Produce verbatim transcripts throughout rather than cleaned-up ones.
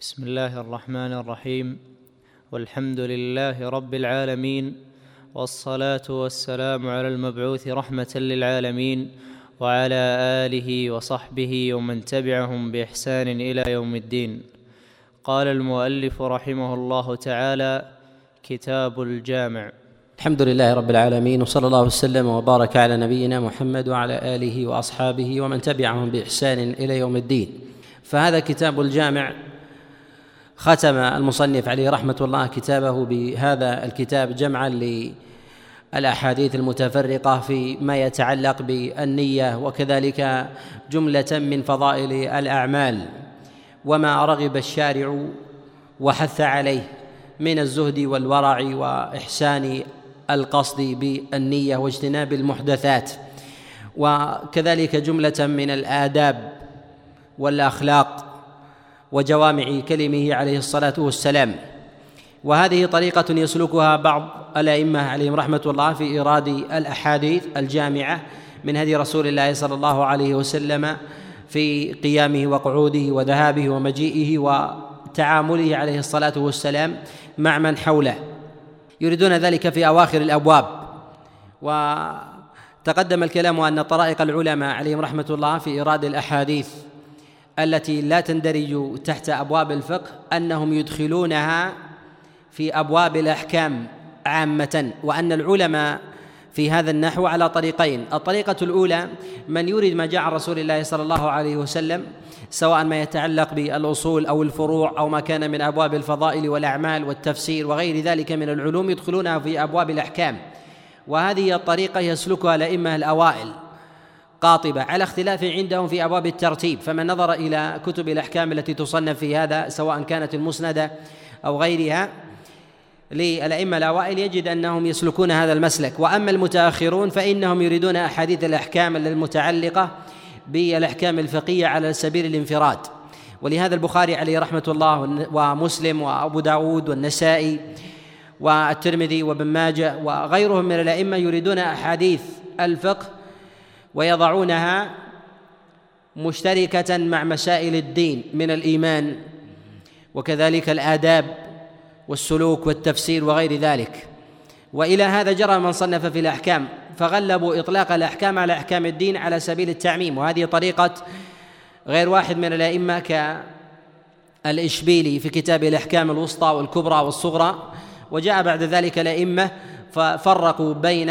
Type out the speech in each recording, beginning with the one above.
بسم الله الرحمن الرحيم، والحمد لله رب العالمين، والصلاة والسلام على المبعوث رحمة للعالمين، وعلى آله وصحبه ومن تبعهم بإحسان إلى يوم الدين. قال المؤلف رحمه الله تعالى: كتاب الجامع. الحمد لله رب العالمين، وصلى الله وسلم وبارك على نبينا محمد وعلى آله وأصحابه ومن تبعهم بإحسان إلى يوم الدين. فهذا كتاب الجامع. ختم المصنف عليه رحمة الله كتابه بهذا الكتاب جمعا للأحاديث المتفرقة فيما يتعلق بالنية، وكذلك جملة من فضائل الأعمال وما رغب الشارع وحث عليه من الزهد والورع وإحسان القصد بالنية واجتناب المحدثات، وكذلك جملة من الآداب والأخلاق وجوامع كلمه عليه الصلاة والسلام. وهذه طريقة يسلكها بعض الأئمة عليهم رحمة الله في إيراد الأحاديث الجامعة من هدي رسول الله صلى الله عليه وسلم في قيامه وقعوده وذهابه ومجيئه وتعامله عليه الصلاة والسلام مع من حوله، يريدون ذلك في أواخر الأبواب. وتقدم الكلام أن طرائق العلماء عليهم رحمة الله في إيراد الأحاديث التي لا تندرج تحت أبواب الفقه أنهم يدخلونها في أبواب الأحكام عامة، وأن العلماء في هذا النحو على طريقين: الطريقة الأولى من يريد ما جاء عن رسول الله صلى الله عليه وسلم، سواء ما يتعلق بالأصول أو الفروع أو ما كان من أبواب الفضائل والأعمال والتفسير وغير ذلك من العلوم، يدخلونها في أبواب الأحكام. وهذه الطريقة يسلكها الأئمة الأوائل قاطبة على اختلاف عندهم في أبواب الترتيب. فمن نظر إلى كتب الأحكام التي تصنف في هذا سواء كانت المسندة أو غيرها للأئمة الأوائل يجد أنهم يسلكون هذا المسلك. وأما المتأخرون فإنهم يريدون أحاديث الأحكام المتعلقة بالأحكام الفقهية على سبيل الانفراد. ولهذا البخاري عليه رحمة الله ومسلم وأبو داود والنسائي والترمذي وابن ماجه وغيرهم من الأئمة يريدون أحاديث الفقه ويضعونها مشتركة مع مسائل الدين من الإيمان وكذلك الآداب والسلوك والتفسير وغير ذلك. وإلى هذا جرى من صنف في الأحكام فغلبوا إطلاق الأحكام على أحكام الدين على سبيل التعميم، وهذه طريقة غير واحد من الأئمة كالإشبيلي في كتاب الأحكام الوسطى والكبرى والصغرى. وجاء بعد ذلك الأئمة ففرقوا بين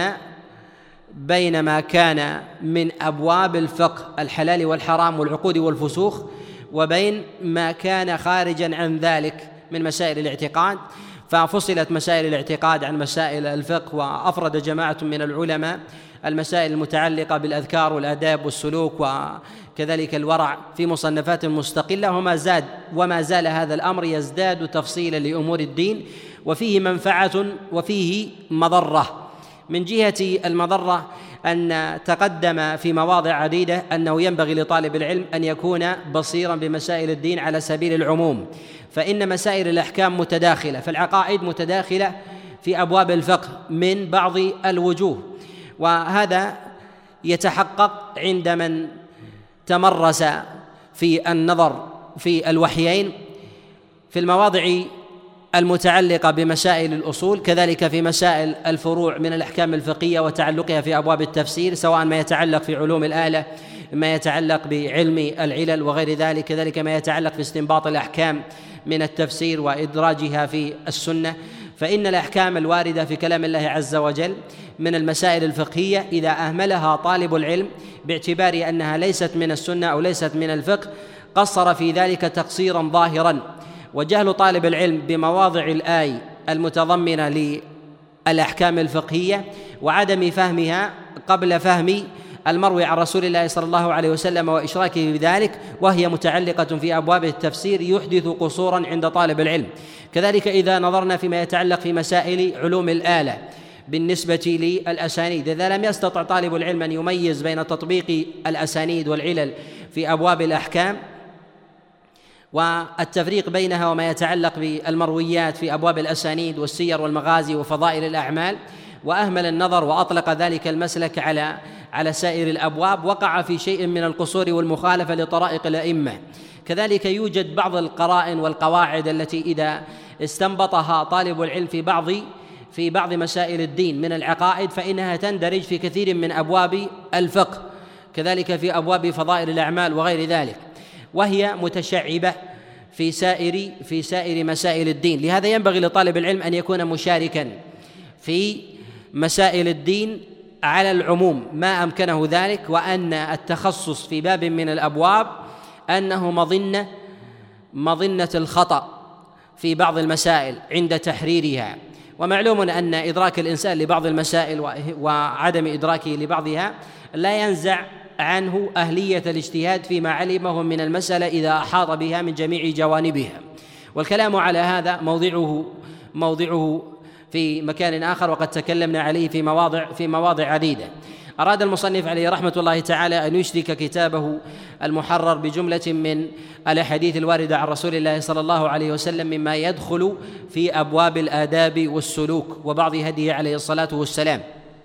بين ما كان من أبواب الفقه الحلال والحرام والعقود والفسوق وبين ما كان خارجا عن ذلك من مسائل الاعتقاد، ففصلت مسائل الاعتقاد عن مسائل الفقه. وأفرد جماعة من العلماء المسائل المتعلقة بالأذكار والآداب والسلوك وكذلك الورع في مصنفات مستقلة. وما زاد وما زال هذا الأمر يزداد تفصيلا لأمور الدين، وفيه منفعة وفيه مضرة. من جهة المضرة أن تقدم في مواضع عديدة أنه ينبغي لطالب العلم أن يكون بصيرا بمسائل الدين على سبيل العموم، فإن مسائل الأحكام متداخلة، فالعقائد متداخلة في أبواب الفقه من بعض الوجوه، وهذا يتحقق عند من تمرس في النظر في الوحيين في المواضع المتعلقة بمسائل الأصول، كذلك في مسائل الفروع من الأحكام الفقهية وتعلقها في أبواب التفسير، سواء ما يتعلق في علوم الآلة، ما يتعلق بعلم العلل وغير ذلك، كذلك ما يتعلق في استنباط الأحكام من التفسير وإدراجها في السنة. فإن الأحكام الواردة في كلام الله عز وجل من المسائل الفقهية إذا أهملها طالب العلم باعتبار أنها ليست من السنة أو ليست من الفقه قصر في ذلك تقصيرا ظاهرا. وجهل طالب العلم بمواضع الآي المتضمنة للأحكام الفقهية وعدم فهمها قبل فهم المروي عن رسول الله صلى الله عليه وسلم وإشراكه بذلك، وهي متعلقة في أبواب التفسير، يحدث قصورا عند طالب العلم. كذلك إذا نظرنا فيما يتعلق في مسائل علوم الآلة بالنسبة للأسانيد، إذا لم يستطع طالب العلم أن يميز بين تطبيق الأسانيد والعلل في أبواب الأحكام والتفريق بينها وما يتعلق بالمرويات في أبواب الأسانيد والسير والمغازي وفضائل الأعمال، وأهمل النظر وأطلق ذلك المسلك على على سائر الأبواب وقع في شيء من القصور والمخالفة لطرائق الأئمة. كذلك يوجد بعض القرائن والقواعد التي إذا استنبطها طالب العلم في بعض في بعض مسائل الدين من العقائد فإنها تندرج في كثير من أبواب الفقه، كذلك في أبواب فضائل الأعمال وغير ذلك، وهي متشعبة في سائر في سائر مسائل الدين. لهذا ينبغي لطالب العلم أن يكون مشاركا في مسائل الدين على العموم ما أمكنه ذلك، وأن التخصص في باب من الأبواب أنه مظنة مظنة الخطأ في بعض المسائل عند تحريرها. ومعلوم أن إدراك الإنسان لبعض المسائل وعدم إدراكه لبعضها لا ينزع عنه أهلية الاجتهاد فيما علمه من المسألة إذا أحاط بها من جميع جوانبها. والكلام على هذا موضعه موضعه في مكان آخر، وقد تكلمنا عليه في مواضع في مواضع عديدة. أراد المصنف عليه رحمة الله تعالى أن يشرك كتابه المحرر بجملة من الأحاديث الواردة عن رسول الله صلى الله عليه وسلم مما يدخل في أبواب الآداب والسلوك وبعض هديه عليه الصلاة والسلام.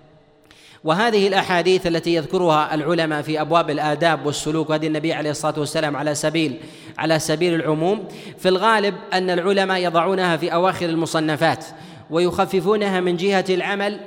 وهذه الأحاديث التي يذكرها العلماء في أبواب الآداب والسلوك وهدي النبي عليه الصلاة والسلام على سبيل على سبيل العموم، في الغالب أن العلماء يضعونها في أواخر المصنفات ويخففونها من جهة العمل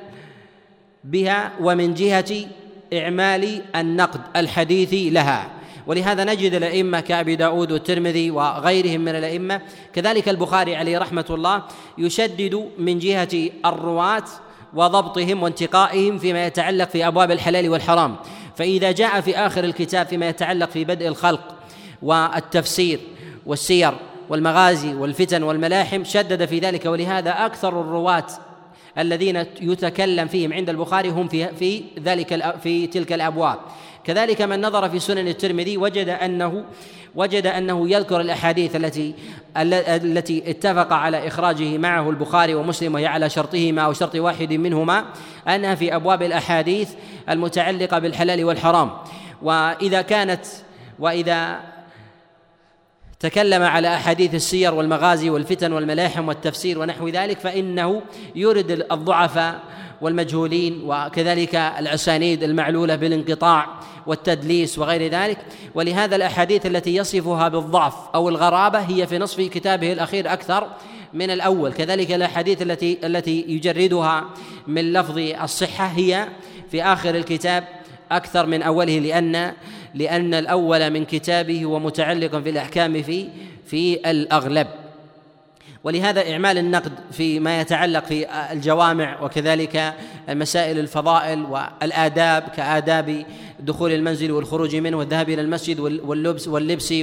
بها ومن جهة إعمال النقد الحديثي لها. ولهذا نجد الأئمة كأبي داود والترمذي وغيرهم من الأئمة، كذلك البخاري عليه رحمة الله، يشدد من جهة الرواة وضبطهم وانتقائهم فيما يتعلق في أبواب الحلال والحرام. فإذا جاء في آخر الكتاب فيما يتعلق في بدء الخلق والتفسير والسير والمغازي والفتن والملاحم شدد في ذلك. ولهذا أكثر الرواة الذين يتكلم فيهم عند البخاري هم في في ذلك في تلك الأبواب. كذلك من نظر في سنن الترمذي وجد أنه وجد أنه يذكر الأحاديث التي التي اتفق على إخراجه معه البخاري ومسلم وهي على شرطهما أو شرط واحد منهما، أنها في أبواب الأحاديث المتعلقة بالحلال والحرام. وإذا كانت وإذا تكلم على أحاديث السير والمغازي والفتن والملاحم والتفسير ونحو ذلك فإنه يورد الضعفاء والمجهولين وكذلك الأسانيد المعلولة بالانقطاع والتدليس وغير ذلك. ولهذا الأحاديث التي يصفها بالضعف أو الغرابة هي في نصف كتابه الأخير أكثر من الأول. كذلك الأحاديث التي التي يجردها من لفظ الصحة هي في آخر الكتاب أكثر من أوله، لأن لأن الأول من كتابه ومتعلق في الأحكام في في الأغلب. ولهذا إعمال النقد فيما يتعلق في الجوامع وكذلك المسائل الفضائل والآداب كآداب دخول المنزل والخروج منه والذهاب إلى المسجد واللبس واللبس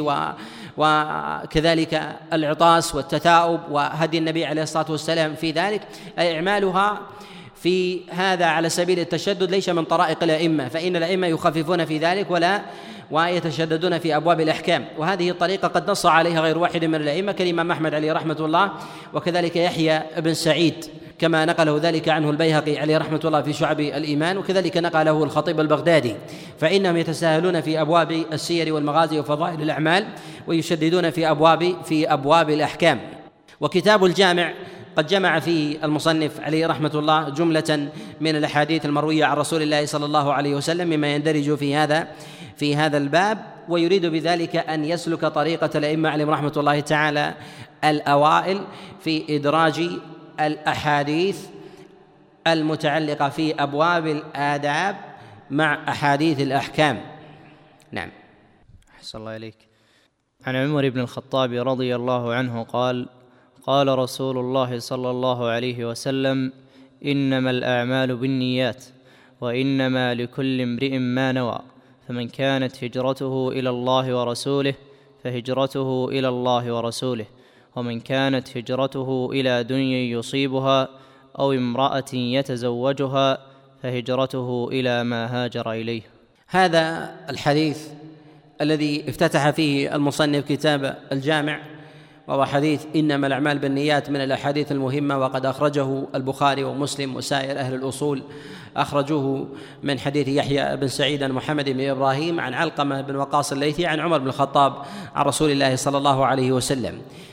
وكذلك العطاس والتثاؤب وهدي النبي عليه الصلاة والسلام في ذلك، إعمالها في هذا على سبيل التشدد ليس من طرائق الأئمة، فإن الأئمة يخففون في ذلك ولا ويتشددون في أبواب الأحكام. وهذه الطريقة قد نص عليها غير واحد من الأئمة كالإمام أحمد عليه رحمة الله، وكذلك يحيى بن سعيد كما نقله ذلك عنه البيهقي عليه رحمة الله في شعب الإيمان، وكذلك نقله الخطيب البغدادي، فإنهم يتساهلون في أبواب السير والمغازي وفضائل الأعمال ويشددون في أبواب في أبواب الأحكام. وكتاب الجامع قد جمع فيه المصنف عليه رحمة الله جملة من الأحاديث المروية عن رسول الله صلى الله عليه وسلم مما يندرج في هذا في هذا الباب، ويريد بذلك أن يسلك طريقة الأئمة عليهم رحمة الله تعالى الأوائل في إدراج الأحاديث المتعلقة في أبواب الآداب مع أحاديث الأحكام. نعم. أحسن الله إليك. عن عمر بن الخطاب رضي الله عنه قال: قال رسول الله صلى الله عليه وسلم: إنما الأعمال بالنيات وإنما لكل امرئ ما نوى، فمن كانت هجرته إلى الله ورسوله فهجرته إلى الله ورسوله، ومن كانت هجرته إلى دنيا يصيبها أو امرأة يتزوجها فهجرته إلى ما هاجر إليه. هذا الحديث الذي افتتح فيه المصنف كتاب الجامع وهو حديث إنما الأعمال بالنيات من الأحاديث المهمة، وقد أخرجه البخاري ومسلم وسائر أهل الأصول أخرجوه من حديث يحيى بن سعيد عن محمد بن إبراهيم عن علقمة بن وقاص الليثي عن عمر بن الخطاب عن رسول الله صلى الله عليه وسلم.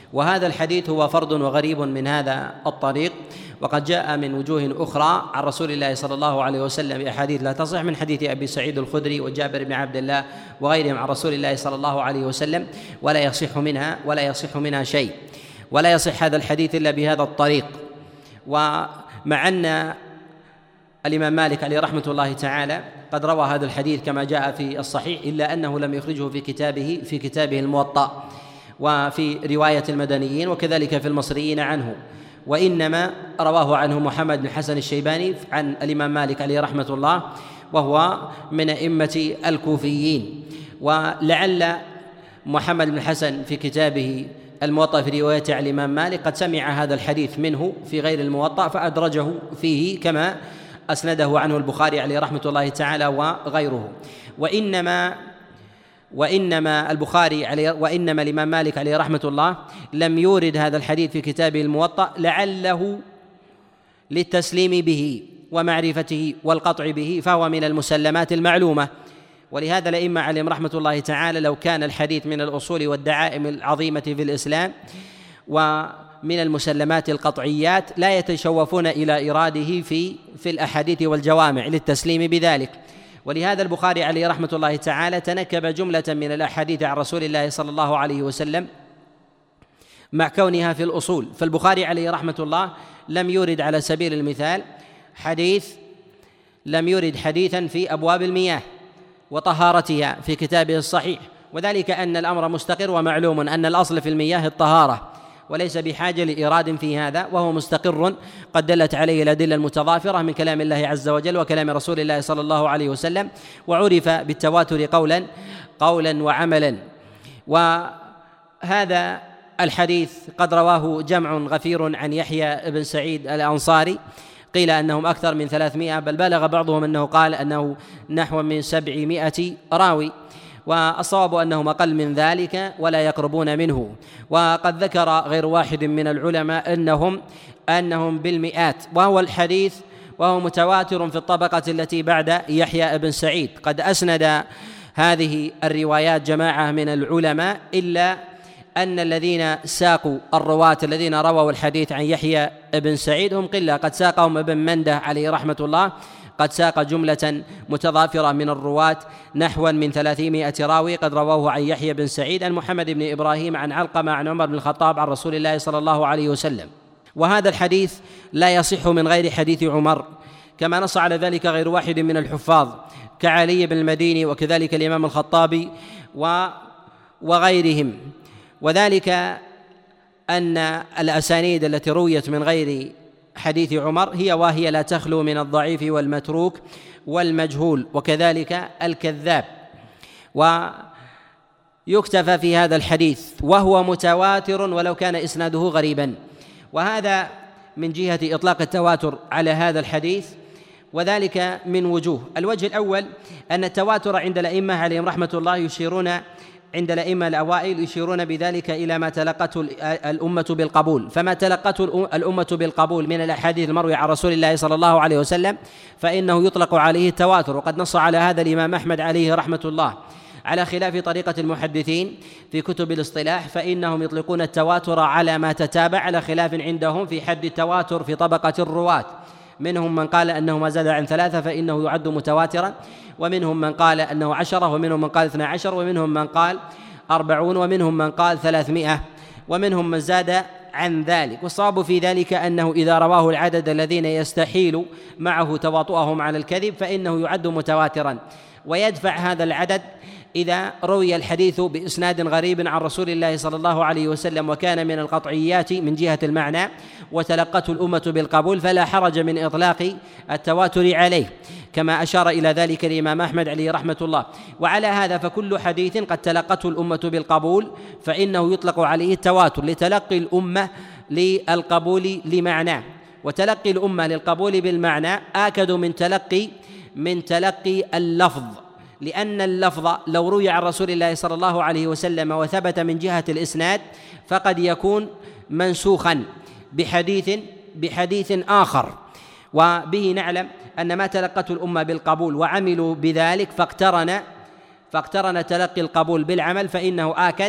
وهذا الحديث هو فرد وغريب من هذا الطريق، وقد جاء من وجوه أخرى عن رسول الله صلى الله عليه وسلم بأحاديث لا تصح، من حديث أبي سعيد الخدري وجابر بن عبد الله وغيرهم عن رسول الله صلى الله عليه وسلم، ولا يصح منها ولا يصح منها شيء، ولا يصح هذا الحديث إلا بهذا الطريق. ومع أن الإمام مالك عليه رحمة الله تعالى قد روى هذا الحديث كما جاء في الصحيح، إلا أنه لم يخرجه في كتابه في كتابه الموطأ وفي رواية المدنيين وكذلك في المصريين عنه، وإنما رواه عنه محمد بن حسن الشيباني عن الإمام مالك عليه رحمة الله، وهو من أئمة الكوفيين. ولعل محمد بن حسن في كتابه الموطأ في روايته عن الإمام مالك قد سمع هذا الحديث منه في غير الموطأ فأدرجه فيه كما أسنده عنه البخاري عليه رحمة الله تعالى وغيره. وإنما وإنما البخاري عليه وإنما الإمام مالك عليه رحمة الله لم يورد هذا الحديث في كتابه الموطأ لعله للتسليم به ومعرفته والقطع به، فهو من المسلمات المعلومة. ولهذا الأئمة عليهم رحمة الله تعالى لو كان الحديث من الأصول والدعائم العظيمة في الإسلام ومن المسلمات القطعيات لا يتشوفون إلى إيراده في في الأحاديث والجوامع للتسليم بذلك. ولهذا البخاري عليه رحمة الله تعالى تنكب جملة من الأحاديث عن رسول الله صلى الله عليه وسلم مع كونها في الأصول. فالبخاري عليه رحمة الله لم يورد على سبيل المثال حديث لم يورد حديثا في أبواب المياه وطهارتها في كتابه الصحيح، وذلك أن الأمر مستقر ومعلوم أن الأصل في المياه الطهارة، وليس بحاجة لإيراد في هذا، وهو مستقر قد دلت عليه الأدلة المتضافرة من كلام الله عز وجل وكلام رسول الله صلى الله عليه وسلم، وعرف بالتواتر قولا قولا وعملا. وهذا الحديث قد رواه جمع غفير عن يحيى بن سعيد الأنصاري، قيل أنهم أكثر من ثلاثمائة، بل بلغ بعضهم أنه قال أنه نحو من سبعمائة راوي، والصواب أنهم أقل من ذلك ولا يقربون منه. وقد ذكر غير واحد من العلماء أنهم أنهم بالمئات، وهو الحديث وهو متواتر في الطبقة التي بعد يحيى بن سعيد. قد أسند هذه الروايات جماعة من العلماء، إلا أن الذين ساقوا الرواة الذين رووا الحديث عن يحيى بن سعيد هم قلة، قد ساقهم ابن منده عليه رحمة الله، قد ساق جملة متضافرة من الرواة نحو من ثلاثمائة راوي قد رواه عن يحيى بن سعيد عن محمد بن إبراهيم عن علقمة عن عمر بن الخطاب عن رسول الله صلى الله عليه وسلم. وهذا الحديث لا يصح من غير حديث عمر، كما نص على ذلك غير واحد من الحفاظ كعلي بن المديني وكذلك الإمام الخطابي وغيرهم. وذلك أن الأسانيد التي رويت من غير حديث عمر هي وهي لا تخلو من الضعيف والمتروك والمجهول وكذلك الكذاب. ويكتفى في هذا الحديث وهو متواتر ولو كان إسناده غريبا، وهذا من جهة إطلاق التواتر على هذا الحديث، وذلك من وجوه. الوجه الأول أن التواتر عند الأئمة عليهم رحمة الله يشيرون عند الأئمة الأوائل يشيرون بذلك إلى ما تلقته الأمة بالقبول، فما تلقته الأمة بالقبول من الأحاديث المروية عن رسول الله صلى الله عليه وسلم فإنه يطلق عليه التواتر. وقد نص على هذا الإمام أحمد عليه رحمة الله، على خلاف طريقة المحدثين في كتب الاصطلاح فإنهم يطلقون التواتر على ما تتابع، على خلاف عندهم في حد التواتر في طبقة الرواة. منهم من قال أنه ما زاد عن ثلاثة فإنه يعد متواترا، ومنهم من قال أنه عشرة، ومنهم من قال اثنى عشر، ومنهم من قال أربعون، ومنهم من قال ثلاثمائة، ومنهم من زاد عن ذلك. والصواب في ذلك أنه إذا رواه العدد الذين يستحيل معه تواطؤهم على الكذب فإنه يعد متواترا، ويدفع هذا العدد إذا روي الحديث بإسناد غريب عن رسول الله صلى الله عليه وسلم وكان من القطعيات من جهة المعنى وتلقته الأمة بالقبول، فلا حرج من إطلاق التواتر عليه، كما أشار إلى ذلك الإمام أحمد عليه رحمة الله. وعلى هذا فكل حديث قد تلقته الأمة بالقبول فإنه يطلق عليه التواتر لتلقي الأمة للقبول لمعناه، وتلقي الأمة للقبول بالمعنى آكد من تلقي من تلقي اللفظ، لأن اللفظ لو روي عن رسول الله صلى الله عليه وسلم وثبت من جهة الإسناد فقد يكون منسوخا بحديث بحديث آخر. وبه نعلم أن ما تلقته الأمة بالقبول وعملوا بذلك فاقترن فاقترن تلقي القبول بالعمل، فإنه آكد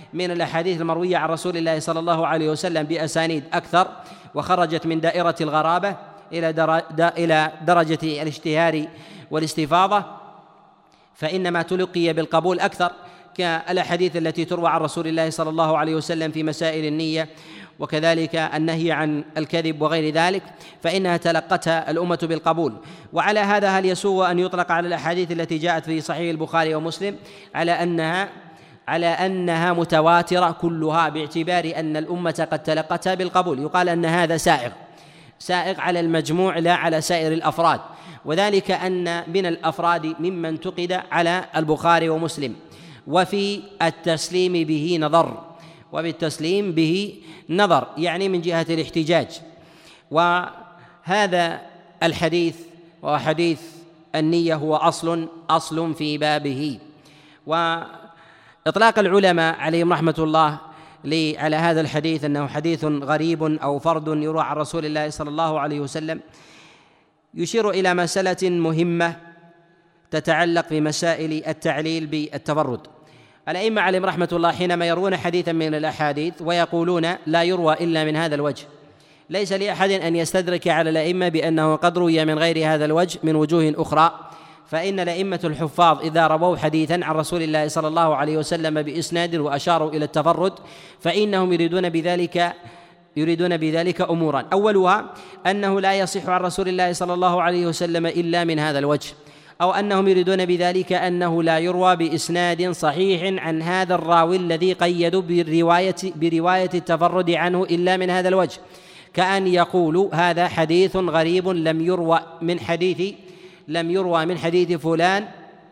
من الأحاديث المروية عن رسول الله صلى الله عليه وسلم بأسانيد أكثر وخرجت من دائرة الغرابة إلى إلى درجة الاشتهار والاستفاضة، فإنما تلقي بالقبول أكثر، كالأحاديث التي تروى عن رسول الله صلى الله عليه وسلم في مسائل النية وكذلك النهي عن الكذب وغير ذلك، فإنها تلقتها الأمة بالقبول. وعلى هذا هل يسوغ أن يطلق على الأحاديث التي جاءت في صحيح البخاري ومسلم على أنها على أنها متواترة كلها، باعتبار أن الأمة قد تلقتها بالقبول؟ يقال أن هذا سائغ سائغ على المجموع لا على سائر الأفراد، وذلك أن من الأفراد ممن انتقد على البخاري ومسلم، وفي التسليم به نظر وبالتسليم به نظر يعني من جهة الاحتجاج. وهذا الحديث وحديث النية هو أصل أصل في بابه. وإطلاق العلماء عليهم رحمة الله على هذا الحديث أنه حديث غريب أو فرد يروى عن رسول الله صلى الله عليه وسلم يشير إلى مسألة مهمة تتعلق بمسائل التعليل بالتفرد. الأئمة عليهم رحمة الله حينما يروون حديثا من الأحاديث ويقولون لا يروى إلا من هذا الوجه، ليس لأحد أن يستدرك على الأئمة بأنه قد روي من غير هذا الوجه من وجوه أخرى، فإن الأئمة الحفاظ إذا رووا حديثا عن رسول الله صلى الله عليه وسلم بإسناد وأشاروا إلى التفرد فإنهم يريدون بذلك يريدون بذلك أمورا، أولها أنه لا يصح عن رسول الله صلى الله عليه وسلم إلا من هذا الوجه، أو أنهم يريدون بذلك أنه لا يروى بإسناد صحيح عن هذا الراوي الذي قيدوا برواية برواية التفرد عنه إلا من هذا الوجه، كأن يقولوا هذا حديث غريب لم يروى من حديث لم يروى من حديث فلان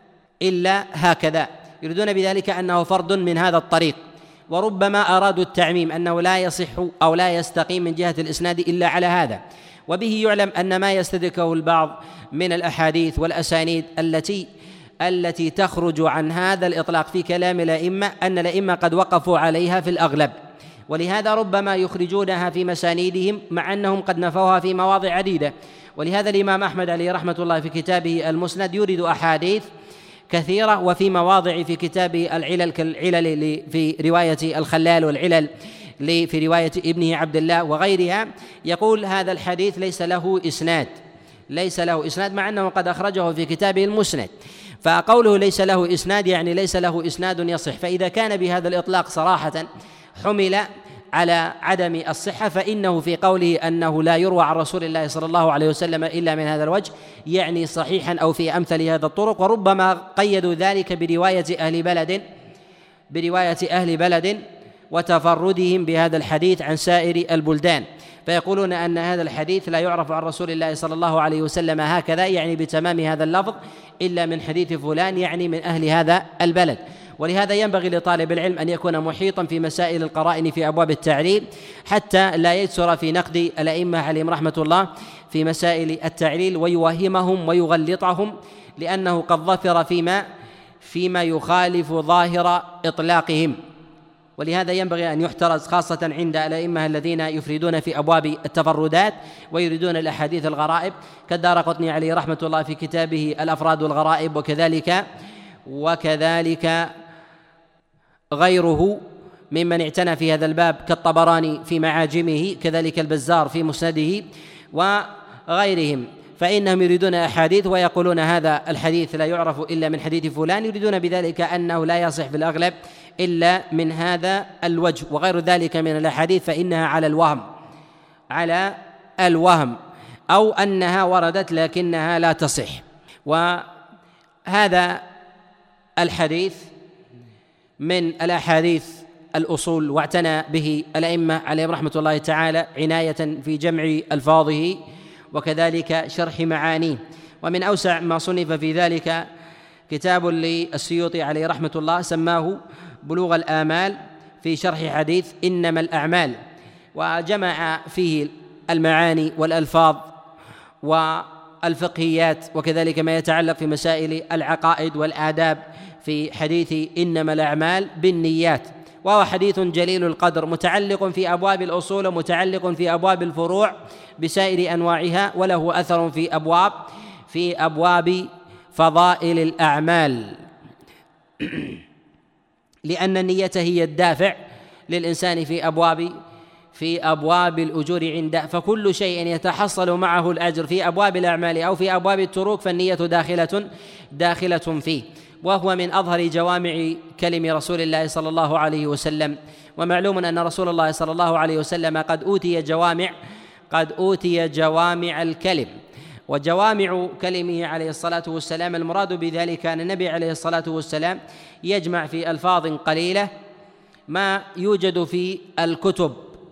إلا هكذا، يريدون بذلك أنه فرد من هذا الطريق. وربما أرادوا التعميم أنه لا يصح أو لا يستقيم من جهة الإسناد إلا على هذا. وبه يعلم أن ما يستدركه البعض من الأحاديث والأسانيد التي التي تخرج عن هذا الإطلاق في كلام الأئمة أن الأئمة قد وقفوا عليها في الأغلب، ولهذا ربما يخرجونها في مسانيدهم مع أنهم قد نفوها في مواضع عديدة. ولهذا الإمام أحمد عليه رحمة الله في كتابه المسند يورد أحاديث كثيرة، وفي مواضع في كتابه العلل كالعلل في رواية الخلال والعلل في رواية ابنه عبد الله وغيرها يقول هذا الحديث ليس له إسناد ليس له إسناد مع أنه قد أخرجه في كتابه المسند. فقوله ليس له إسناد يعني ليس له إسناد يصح، فإذا كان بهذا الإطلاق صراحة حمل على عدم الصحة، فإنه في قوله أنه لا يروى عن رسول الله صلى الله عليه وسلم إلا من هذا الوجه يعني صحيحا أو في أمثل هذا الطرق. وربما قيدوا ذلك برواية أهل بلد برواية أهل بلد وتفردهم بهذا الحديث عن سائر البلدان، فيقولون أن هذا الحديث لا يعرف عن رسول الله صلى الله عليه وسلم هكذا يعني بتمام هذا اللفظ إلا من حديث فلان يعني من أهل هذا البلد. ولهذا ينبغي لطالب العلم أن يكون محيطا في مسائل القرائن في أبواب التعليل حتى لا يجسر في نقد الأئمة عليهم رحمة الله في مسائل التعليل ويوهمهم ويغلطهم، لأنه قد ظفر فيما فيما يخالف ظاهر إطلاقهم. ولهذا ينبغي أن يحترز خاصة عند الأئمة الذين يفردون في أبواب التفردات ويريدون الأحاديث الغرائب كالدارقطني عليه رحمة الله في كتابه الأفراد والغرائب، وكذلك وكذلك غيره ممن اعتنى في هذا الباب كالطبراني في معاجمه، كذلك البزار في مسنده وغيرهم، فإنهم يريدون أحاديث ويقولون هذا الحديث لا يعرف إلا من حديث فلان، يريدون بذلك أنه لا يصح في الأغلب إلا من هذا الوجه، وغير ذلك من الأحاديث فإنها على الوهم على الوهم أو أنها وردت لكنها لا تصح. وهذا الحديث من الأحاديث الأصول واعتنى به الأئمة عليهم رحمة الله تعالى عناية في جمع ألفاظه وكذلك شرح معانيه. ومن أوسع ما صنف في ذلك كتاب للسيوطي عليه رحمة الله سماه بلوغ الآمال في شرح حديث إنما الأعمال، وجمع فيه المعاني والألفاظ والفقهيات وكذلك ما يتعلق في مسائل العقائد والآداب في حديث إنما الأعمال بالنيات، وهو حديث جليل القدر متعلق في أبواب الأصول ومتعلق في أبواب الفروع بسائر أنواعها، وله أثر في أبواب في أبواب فضائل الأعمال. لأن النية هي الدافع للإنسان في أبواب في أبواب الأجور عنده، فكل شيء يتحصل معه الأجر في أبواب الأعمال أو في أبواب التروك فالنية داخلة داخلة فيه، وهو من أظهر جوامع كلم رسول الله صلى الله عليه وسلم. ومعلوم أن رسول الله صلى الله عليه وسلم قد أوتي جوامع قد أوتي جوامع الكلم، وجوامع كلمه عليه الصلاة والسلام المراد بذلك أن النبي عليه الصلاة والسلام يجمع في ألفاظ قليلة ما يوجد في الكتب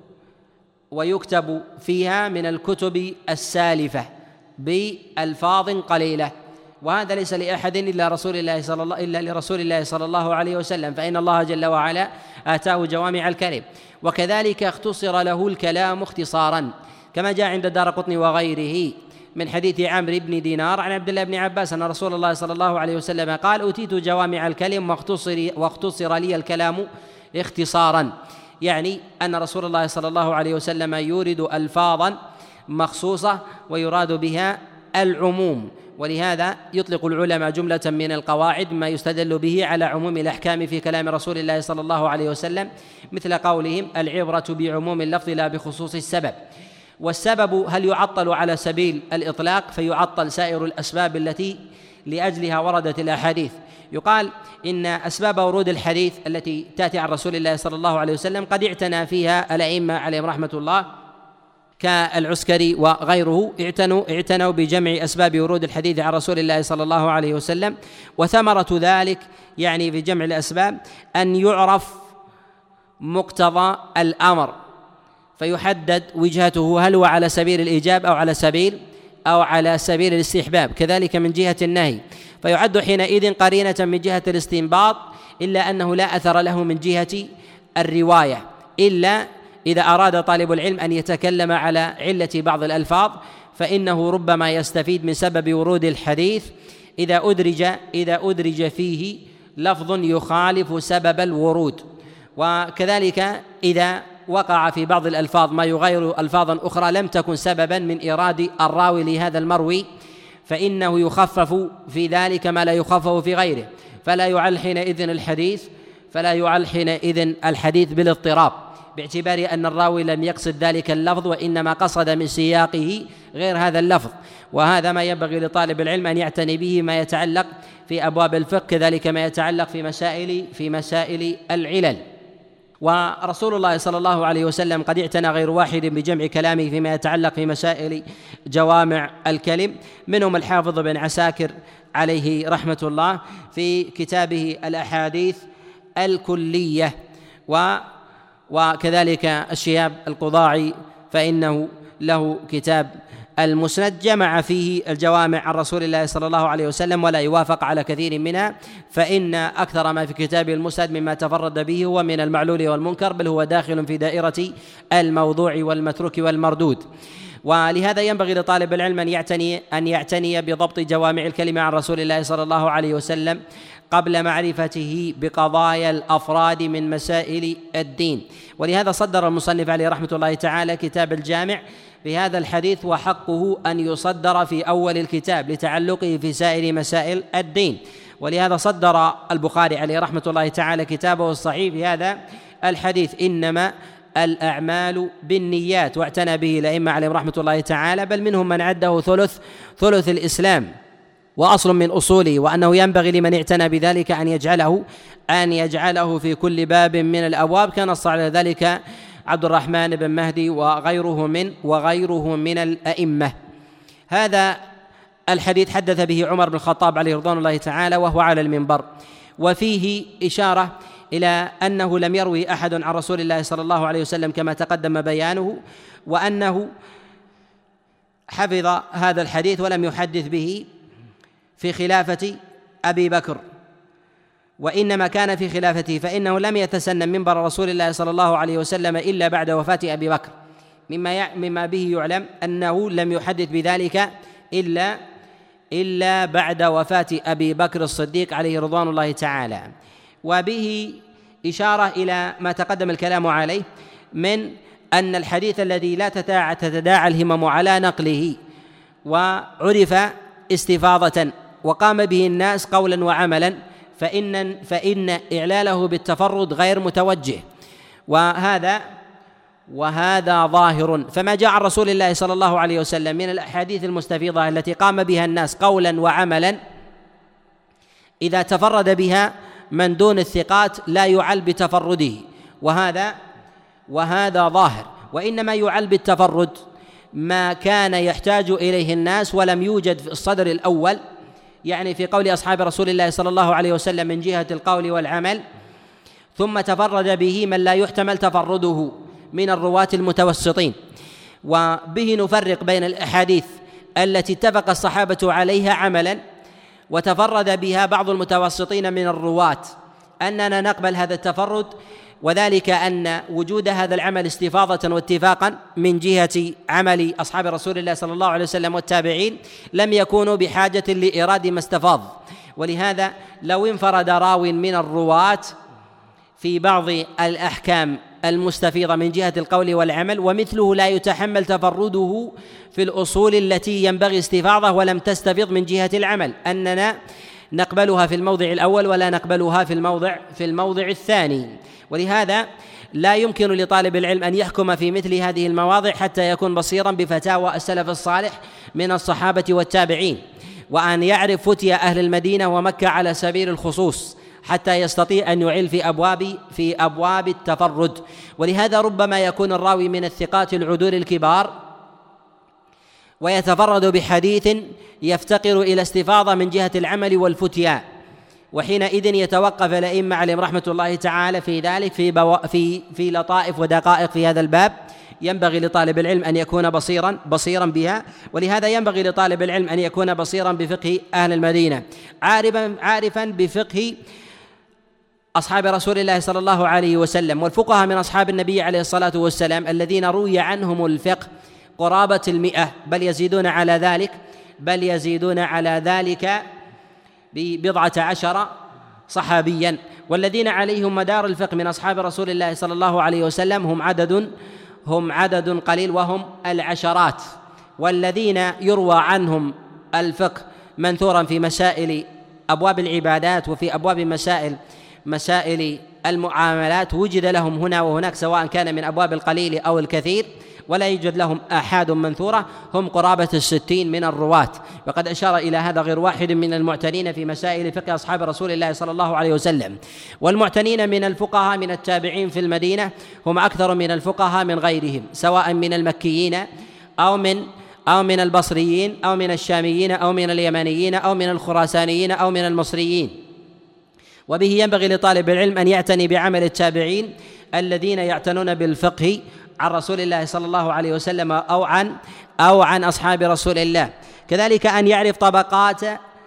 ويكتب فيها من الكتب السالفة بألفاظ قليلة، وهذا ليس لأحد إلا رسول الله صلى الله إلا لرسول الله صلى الله عليه وسلم، فإن الله جل وعلا آتاه جوامع الكلم. وكذلك اختصر له الكلام اختصارا كما جاء عند الدارقطني وغيره من حديث عمرو بن دينار عن عبد الله بن عباس أن رسول الله صلى الله عليه وسلم قال: أوتيت جوامع الكلم واختصر, واختصر لي الكلام اختصارا، يعني أن رسول الله صلى الله عليه وسلم يورد ألفاظا مخصوصة ويراد بها العموم. ولهذا يطلق العلماء جملة من القواعد ما يستدل به على عموم الأحكام في كلام رسول الله صلى الله عليه وسلم، مثل قولهم: العبرة بعموم اللفظ لا بخصوص السبب. والسبب هل يعطل على سبيل الإطلاق فيعطل سائر الأسباب التي لأجلها وردت الأحاديث. يقال إن أسباب ورود الحديث التي تأتي عن رسول الله صلى الله عليه وسلم قد اعتنى فيها الأئمة عليهم رحمة الله كالعسكري وغيره، اعتنوا اعتنوا بجمع أسباب ورود الحديث عن رسول الله صلى الله عليه وسلم. وثمرة ذلك يعني في جمع الأسباب أن يعرف مقتضى الأمر فيحدد وجهته، هل هو على سبيل الإيجاب أو على سبيل أو على سبيل الاستحباب. كذلك من جهة النهي فيعد حينئذ قرينة من جهة الاستنباط، إلا أنه لا أثر له من جهة الرواية، إلا إذا أراد طالب العلم أن يتكلم على علة بعض الألفاظ فإنه ربما يستفيد من سبب ورود الحديث إذا أدرج إذا أدرج فيه لفظ يخالف سبب الورود. وكذلك إذا وقع في بعض الألفاظ ما يغير ألفاظا أخرى لم تكن سببا من إيراد الراوي لهذا المروي فإنه يخفف في ذلك ما لا يخفف في غيره، فلا يعل حينئذ الحديث فلا يعل حينئذ الحديث بالاضطراب، باعتبار أن الراوي لم يقصد ذلك اللفظ وإنما قصد من سياقه غير هذا اللفظ. وهذا ما ينبغي لطالب العلم أن يعتني به ما يتعلق في أبواب الفقه، كذلك ما يتعلق في مسائل في مسائل العلل. ورسول الله صلى الله عليه وسلم قد اعتنى غير واحد بجمع كلامه فيما يتعلق في مسائل جوامع الكلم، منهم الحافظ بن عساكر عليه رحمة الله في كتابه الأحاديث الكلية، و وكذلك الشهاب القضاعي فإنه له كتاب المسند جمع فيه الجوامع عن رسول الله صلى الله عليه وسلم ولا يوافق على كثير منها، فإن أكثر ما في كتابه المسند مما تفرد به هو من المعلول والمنكر، بل هو داخل في دائرة الموضوع والمتروك والمردود. ولهذا ينبغي لطالب العلم أن يعتني أن يعتني بضبط جوامع الكلمة عن رسول الله صلى الله عليه وسلم قبل معرفته بقضايا الأفراد من مسائل الدين. ولهذا صدر المصنف عليه رحمة الله تعالى كتاب الجامع بهذا الحديث، وحقه أن يصدر في أول الكتاب لتعلقه في سائر مسائل الدين. ولهذا صدر البخاري عليه رحمة الله تعالى كتابه الصحيح في هذا الحديث: إنما الأعمال بالنيات، واعتنى به الأئمة عليهم رحمة الله تعالى، بل منهم من عده ثلث ثلث الإسلام وأصل من أصوله، وأنه ينبغي لمن اعتنى بذلك أن يجعله أن يجعله في كل باب من الأبواب، كان نص على ذلك عبد الرحمن بن مهدي وغيره من وغيره من الأئمة. هذا الحديث حدث به عمر بن الخطاب عليه رضوان الله تعالى وهو على المنبر، وفيه إشارة إلى أنه لم يروي أحد عن رسول الله صلى الله عليه وسلم كما تقدم بيانه، وأنه حفظ هذا الحديث ولم يحدث به في خلافة أبي بكر، وإنما كان في خلافته، فإنه لم يتسنن منبر رسول الله صلى الله عليه وسلم إلا بعد وفاة أبي بكر، مما مما به يعلم أنه لم يحدث بذلك إلا إلا بعد وفاة أبي بكر الصديق عليه رضوان الله تعالى. وبه إشارة إلى ما تقدم الكلام عليه من أن الحديث الذي لا تتداعى الهمم على نقله وعرف استفاضة وقام به الناس قولا وعملا، فإن فإن إعلاله بالتفرد غير متوجه، وهذا وهذا ظاهر. فما جاء عن رسول الله صلى الله عليه وسلم من الأحاديث المستفيضة التي قام بها الناس قولا وعملا إذا تفرد بها من دون الثقات لا يعل بتفرده، وهذا وهذا ظاهر. وإنما يعل بالتفرد ما كان يحتاج إليه الناس ولم يوجد في الصدر الأول، يعني في قول أصحاب رسول الله صلى الله عليه وسلم من جهة القول والعمل، ثم تفرد به من لا يحتمل تفرده من الرواة المتوسطين. وبه نفرق بين الأحاديث التي اتفق الصحابة عليها عملا وتفرد بها بعض المتوسطين من الرواة أننا نقبل هذا التفرد، وذلك أن وجود هذا العمل استفاضة واتفاقا من جهة عمل أصحاب رسول الله صلى الله عليه وسلم والتابعين لم يكونوا بحاجة لإيراد ما استفاض. ولهذا لو انفرد راو من الرواة في بعض الأحكام المستفيضة من جهة القول والعمل ومثله لا يتحمل تفرده في الأصول التي ينبغي استفاضة ولم تستفيض من جهة العمل، أننا نقبلها في الموضع الأول ولا نقبلها في الموضع في الموضع الثاني. ولهذا لا يمكن لطالب العلم أن يحكم في مثل هذه المواضع حتى يكون بصيرا بفتاوى السلف الصالح من الصحابة والتابعين، وأن يعرف فتيا أهل المدينة ومكة على سبيل الخصوص حتى يستطيع أن يعل في أبواب في أبواب التفرد. ولهذا ربما يكون الراوي من الثقات العدول الكبار ويتفرد بحديث يفتقر إلى استفاضة من جهة العمل والفتيا، وحينئذ يتوقف الأئمة عليهم رحمة الله تعالى في ذلك في بو... في في لطائف ودقائق في هذا الباب ينبغي لطالب العلم أن يكون بصيرا بصيرا بها. ولهذا ينبغي لطالب العلم أن يكون بصيرا بفقه أهل المدينة، عارفا عارفا بفقه أصحاب رسول الله صلى الله عليه وسلم والفقهاء من أصحاب النبي عليه الصلاة والسلام الذين روي عنهم الفقه قرابة المئة، بل يزيدون على ذلك بل يزيدون على ذلك ببضعة عشر صحابيا. والذين عليهم مدار الفقه من أصحاب رسول الله صلى الله عليه وسلم هم عدد هم عدد قليل وهم العشرات. والذين يروى عنهم الفقه منثورا في مسائل أبواب العبادات وفي أبواب مسائل مسائل المعاملات وجد لهم هنا وهناك سواء كان من أبواب القليل أو الكثير، ولا يوجد لهم آحاد منثورة، هم قرابة الستين من الرواة. وقد أشار إلى هذا غير واحد من المعتنين في مسائل فقه أصحاب رسول الله صلى الله عليه وسلم. والمعتنين من الفقهاء من التابعين في المدينة هم أكثر من الفقهاء من غيرهم، سواء من المكيين أو من أو من البصريين أو من الشاميين أو من اليمنيين أو من الخراسانيين أو من المصريين. وبه ينبغي لطالب العلم أن يعتني بعمل التابعين الذين يعتنون بالفقه عن رسول الله صلى الله عليه وسلم أو عن أو عن أصحاب رسول الله. كذلك أن يعرف طبقات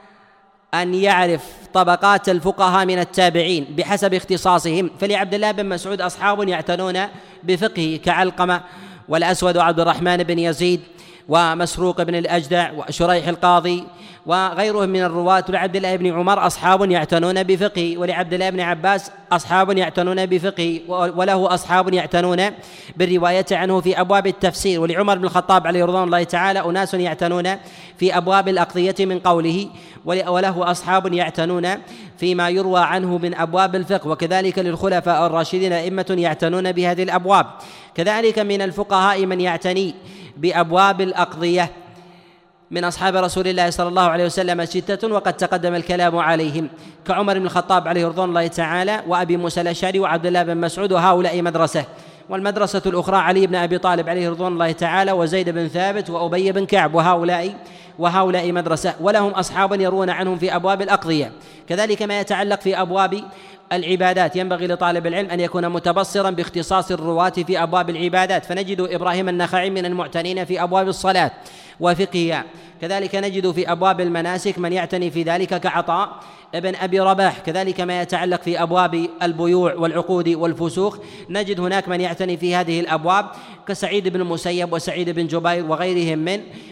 أن يعرف طبقات الفقهاء من التابعين بحسب اختصاصهم. فلعبد الله بن مسعود أصحاب يعتنون بفقهه كعلقمة والأسود وعبد الرحمن بن يزيد ومسروق بن الأجدع وشريح القاضي وغيرهم من الرواة. ولعبد الله بن عمر أصحاب يعتنون بفقهه، ولعبد الله بن عباس أصحاب يعتنون بفقهه، وله أصحاب يعتنون بالرواية عنه في أبواب التفسير. ولعمر بن الخطاب عليه رضوان الله تعالى أناس يعتنون في أبواب الأقضية من قوله، وله أصحاب يعتنون فيما يروى عنه من أبواب الفقه. وكذلك للخلفاء الراشدين أئمة يعتنون بهذه الأبواب. كذلك من الفقهاء من يعتني بأبواب الأقضية من أصحاب رسول الله صلى الله عليه وسلم ستة وقد تقدم الكلام عليهم كعمر بن الخطاب عليه رضوان الله تعالى وأبي موسى الأشعري وعبد الله بن مسعود، وهؤلاء مدرسة. والمدرسة الأخرى علي بن أبي طالب عليه رضوان الله تعالى وزيد بن ثابت وأبي بن كعب، وهؤلاء وهؤلاء مدرسة، ولهم أصحاب يرون عنهم في أبواب الأقضية. كذلك ما يتعلق في أبواب العبادات ينبغي لطالب العلم أن يكون متبصرا باختصاص الرواة في أبواب العبادات، فنجد إبراهيم النخعي من المعتنين في أبواب الصلاة وفقهها. كذلك نجد في أبواب المناسك من يعتني في ذلك كعطاء ابن أبي رباح. كذلك ما يتعلق في أبواب البيوع والعقود والفسوق نجد هناك من يعتني في هذه الأبواب كسعيد بن المسيب وسعيد بن جبير وغيرهم من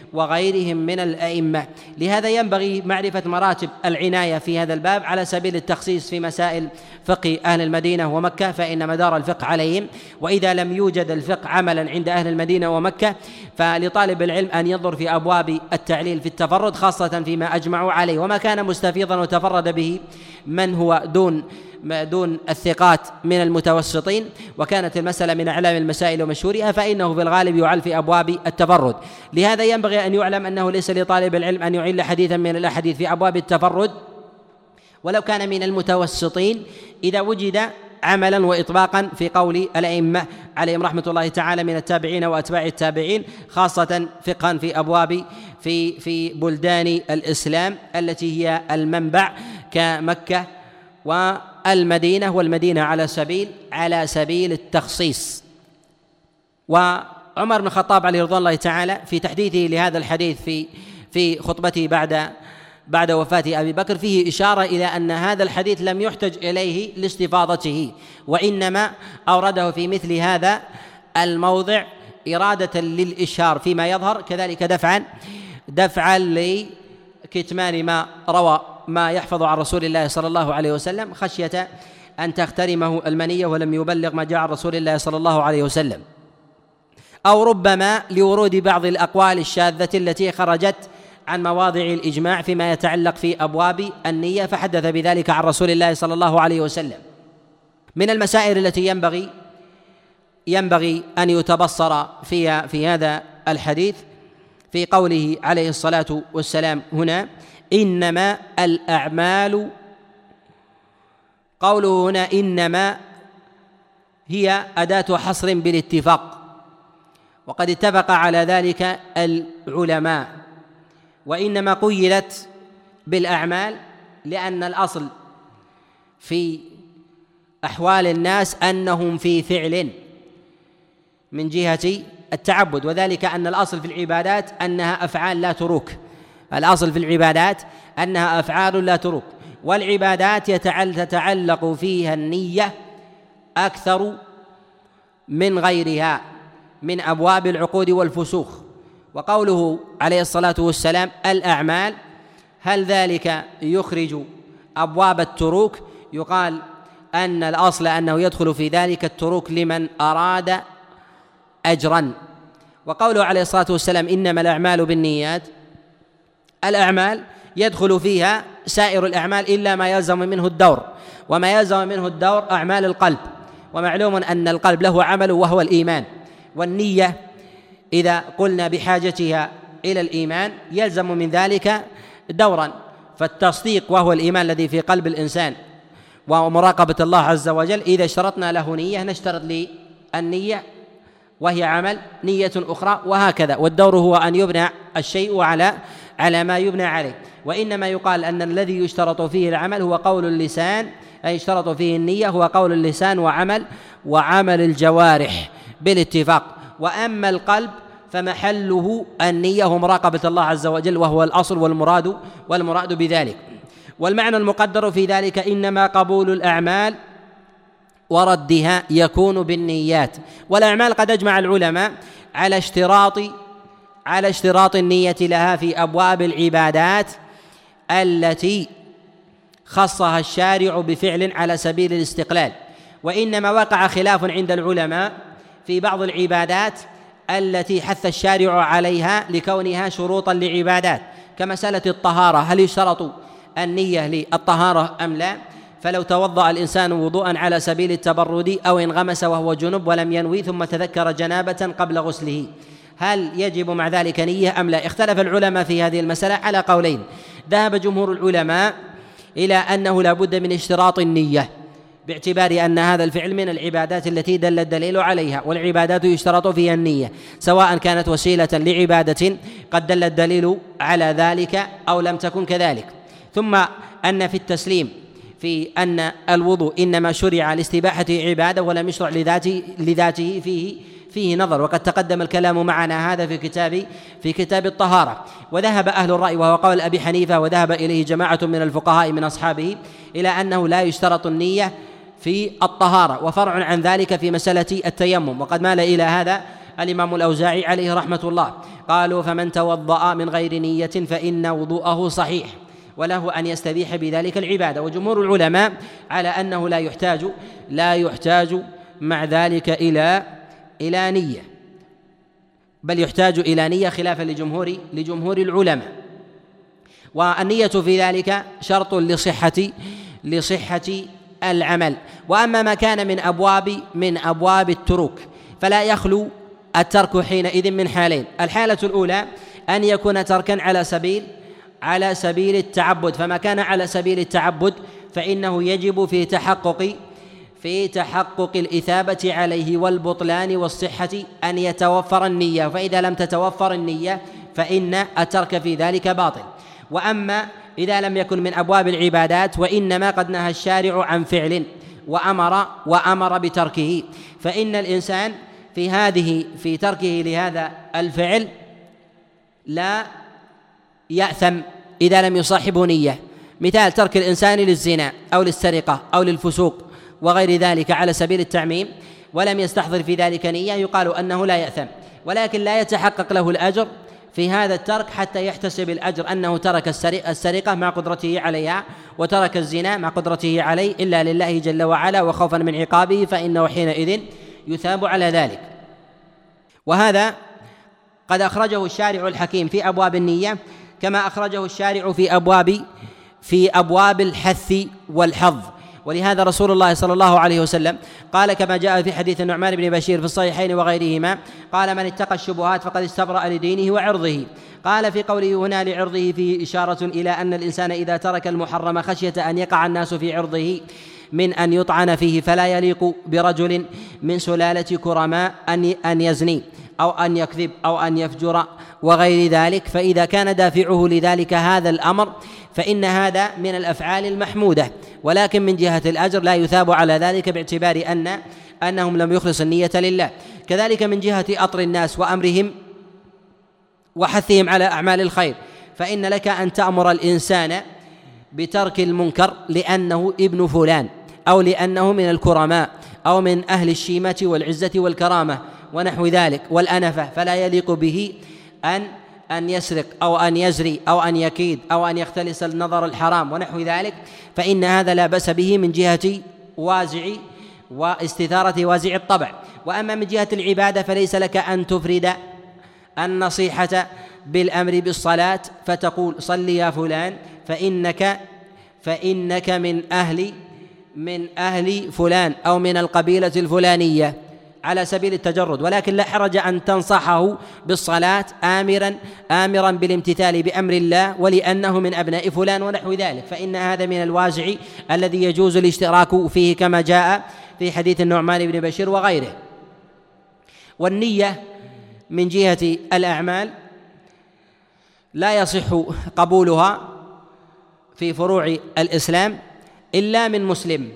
وغيرهم من الأئمة. لهذا ينبغي معرفة مراتب العناية في هذا الباب على سبيل التخصيص في مسائل فقه أهل المدينة ومكة، فإن مدار الفقه عليهم، وإذا لم يوجد الفقه عملا عند أهل المدينة ومكة فلطالب العلم أن ينظر في أبواب التعليل في التفرد، خاصة فيما أجمعوا عليه، وما كان مستفيضا وتفرد به من هو دون دون الثقات من المتوسطين، وكانت المسألة من أعلام المسائل ومشهورها، فإنه في الغالب يعل في أبواب التفرد. لهذا ينبغي أن يعلم أنه ليس لطالب العلم أن يعل حديثا من الأحاديث في أبواب التفرد ولو كان من المتوسطين، إذا وجد عملا وإطباقا في قول الأئمة عليهم رحمة الله تعالى من التابعين وأتباع التابعين، خاصة فقها في أبواب في في بلدان الإسلام التي هي المنبع كمكة والمدينة، والمدينة على سبيل على سبيل التخصيص. وعمر بن الخطاب عليه رضوان الله تعالى في تحديثه لهذا الحديث في في خطبته بعد بعد وفاة أبي بكر فيه إشارة إلى أن هذا الحديث لم يحتج إليه لاستفاضته، وإنما أورده في مثل هذا الموضع إرادة للإشهار فيما يظهر، كذلك دفعا دفعا لكتمان ما روى ما يحفظ عن رسول الله صلى الله عليه وسلم، خشية أن تخترمه المنية ولم يبلغ ما جاء عن رسول الله صلى الله عليه وسلم، أو ربما لورود بعض الأقوال الشاذة التي خرجت عن مواضع الإجماع فيما يتعلق في أبواب النية، فحدث بذلك عن رسول الله صلى الله عليه وسلم. من المسائل التي ينبغي ينبغي أن يتبصر فيها في هذا الحديث في قوله عليه الصلاة والسلام هنا إنما الأعمال، قوله هنا إنما هي أداة حصر بالاتفاق، وقد اتفق على ذلك العلماء، وإنما قيدت بالأعمال لأن الأصل في أحوال الناس أنهم في فعل من جهة التعبد، وذلك أن الأصل في العبادات أنها أفعال لا تروك، الأصل في العبادات أنها أفعال لا تروك، والعبادات تتعلق فيها النية أكثر من غيرها من أبواب العقود والفسوخ. وقوله عليه الصلاة والسلام الأعمال، هل ذلك يخرج أبواب التروك؟ يقال أن الأصل أنه يدخل في ذلك التروك لمن أراد أجرا. وقوله عليه الصلاة والسلام إنما الأعمال بالنيات، الأعمال يدخل فيها سائر الأعمال إلا ما يلزم منه الدور، وما يلزم منه الدور أعمال القلب، ومعلوم أن القلب له عمل وهو الإيمان، والنية إذا قلنا بحاجتها إلى الإيمان يلزم من ذلك دورا، فالتصديق وهو الإيمان الذي في قلب الإنسان ومراقبة الله عز وجل، إذا اشترطنا له نية نشترط للنية وهي عمل نية أخرى، وهكذا. والدور هو أن يبنى الشيء على على ما يبنى عليه، وإنما يقال أن الذي يشترط فيه العمل هو قول اللسان، أي يشترط فيه النية هو قول اللسان وعمل وعمل الجوارح بالاتفاق، وأما القلب فمحله النية ومراقبة الله عز وجل، وهو الأصل والمراد والمراد بذلك. والمعنى المقدر في ذلك إنما قبول الأعمال وردها يكون بالنيات، والأعمال قد أجمع العلماء على اشتراط على اشتراط النية لها في أبواب العبادات التي خصها الشارع بفعل على سبيل الاستقلال، وإنما وقع خلاف عند العلماء في بعض العبادات التي حث الشارع عليها لكونها شروطا لعبادات، كمسألة الطهارة، هل يشترط النية للطهارة أم لا؟ فلو توضأ الإنسان وضوءا على سبيل التبرد أو انغمس وهو جنب ولم ينوي ثم تذكر جنابة قبل غسله، هل يجب مع ذلك نية أم لا؟ اختلف العلماء في هذه المسألة على قولين. ذهب جمهور العلماء إلى أنه لا بد من اشتراط النية، باعتبار أن هذا الفعل من العبادات التي دل الدليل عليها، والعبادات يشترط فيها النية سواء كانت وسيلة لعبادة قد دل الدليل على ذلك أو لم تكن كذلك. ثم أن في التسليم في أن الوضوء إنما شرع لاستباحة عبادة ولم يشرع لذاته, لذاته فيه فيه نظر، وقد تقدم الكلام معنا هذا في كتاب في كتاب الطهارة. وذهب أهل الرأي وهو قول أبي حنيفة وذهب إليه جماعة من الفقهاء من أصحابه إلى أنه لا يشترط النية في الطهارة، وفرع عن ذلك في مسألة التيمم، وقد مال إلى هذا الإمام الأوزاعي عليه رحمة الله. قالوا فمن توضأ من غير نية فإن وضوءه صحيح وله أن يستبيح بذلك العبادة. وجمهور العلماء على أنه لا يحتاج لا يحتاج مع ذلك إلى إلى نية، بل يحتاج إلى نية خلافا لجمهور لجمهور العلماء. والنية في ذلك شرط لصحة لصحة العمل. وأما ما كان من أبواب من أبواب التروك فلا يخلو الترك حينئذ من حالين: الحالة الأولى أن يكون تركا على سبيل على سبيل التعبد، فما كان على سبيل التعبد فإنه يجب في تحقق في تحقق الإثابة عليه والبطلان والصحة أن يتوفر النية، فإذا لم تتوفر النية فإن الترك في ذلك باطل. وأما إذا لم يكن من أبواب العبادات وإنما قد نهى الشارع عن فعل وأمر وأمر بتركه، فإن الإنسان في هذه في تركه لهذا الفعل لا يأثم إذا لم يصاحبه نية. مثال ترك الإنسان للزنا أو للسرقة أو للفسوق وغير ذلك على سبيل التعميم ولم يستحضر في ذلك نية يقال أنه لا يأثم، ولكن لا يتحقق له الأجر في هذا الترك حتى يحتسب الأجر أنه ترك السرقة مع قدرته عليها وترك الزنا مع قدرته عليه إلا لله جل وعلا وخوفا من عقابه، فإنه حينئذ يثاب على ذلك. وهذا قد أخرجه الشارع الحكيم في أبواب النية كما أخرجه الشارع في أبواب في أبواب الحث والحظ. ولهذا رسول الله صلى الله عليه وسلم قال كما جاء في حديث النعمان بن بشير في الصحيحين وغيرهما قال: من اتقى الشبهات فقد استبرأ لدينه وعرضه. قال في قوله هنا لعرضه فيه إشارة إلى أن الإنسان إذا ترك المحرم خشية أن يقع الناس في عرضه من أن يطعن فيه، فلا يليق برجل من سلالة كرماء أن أن يزني أو أن يكذب أو أن يفجر وغير ذلك. فإذا كان دافعه لذلك هذا الأمر فإن هذا من الأفعال المحمودة، ولكن من جهة الأجر لا يثاب على ذلك باعتبار أن أنهم لم يخلص النية لله. كذلك من جهة أطر الناس وأمرهم وحثهم على أعمال الخير، فإن لك أن تأمر الإنسان بترك المنكر لأنه ابن فلان أو لأنه من الكرماء أو من أهل الشيمة والعزة والكرامة ونحو ذلك والأنفة، فلا يليق به أن أن يسرق أو أن يزري أو أن يكيد أو أن يختلس النظر الحرام ونحو ذلك، فإن هذا لا بأس به من جهة وازع واستثارة وازع الطبع. وأما من جهة العبادة فليس لك أن تفرد النصيحة بالأمر بالصلاة فتقول: صل يا فلان فإنك فإنك من أهل من أهل فلان أو من القبيلة الفلانية على سبيل التجرد، ولكن لا حرج أن تنصحه بالصلاة آمرا آمرا بالامتثال بأمر الله ولأنه من أبناء فلان ونحو ذلك، فإن هذا من الوازع الذي يجوز الاشتراك فيه كما جاء في حديث النعمان بن بشير وغيره. والنية من جهة الأعمال لا يصح قبولها في فروع الإسلام إلا من مسلم،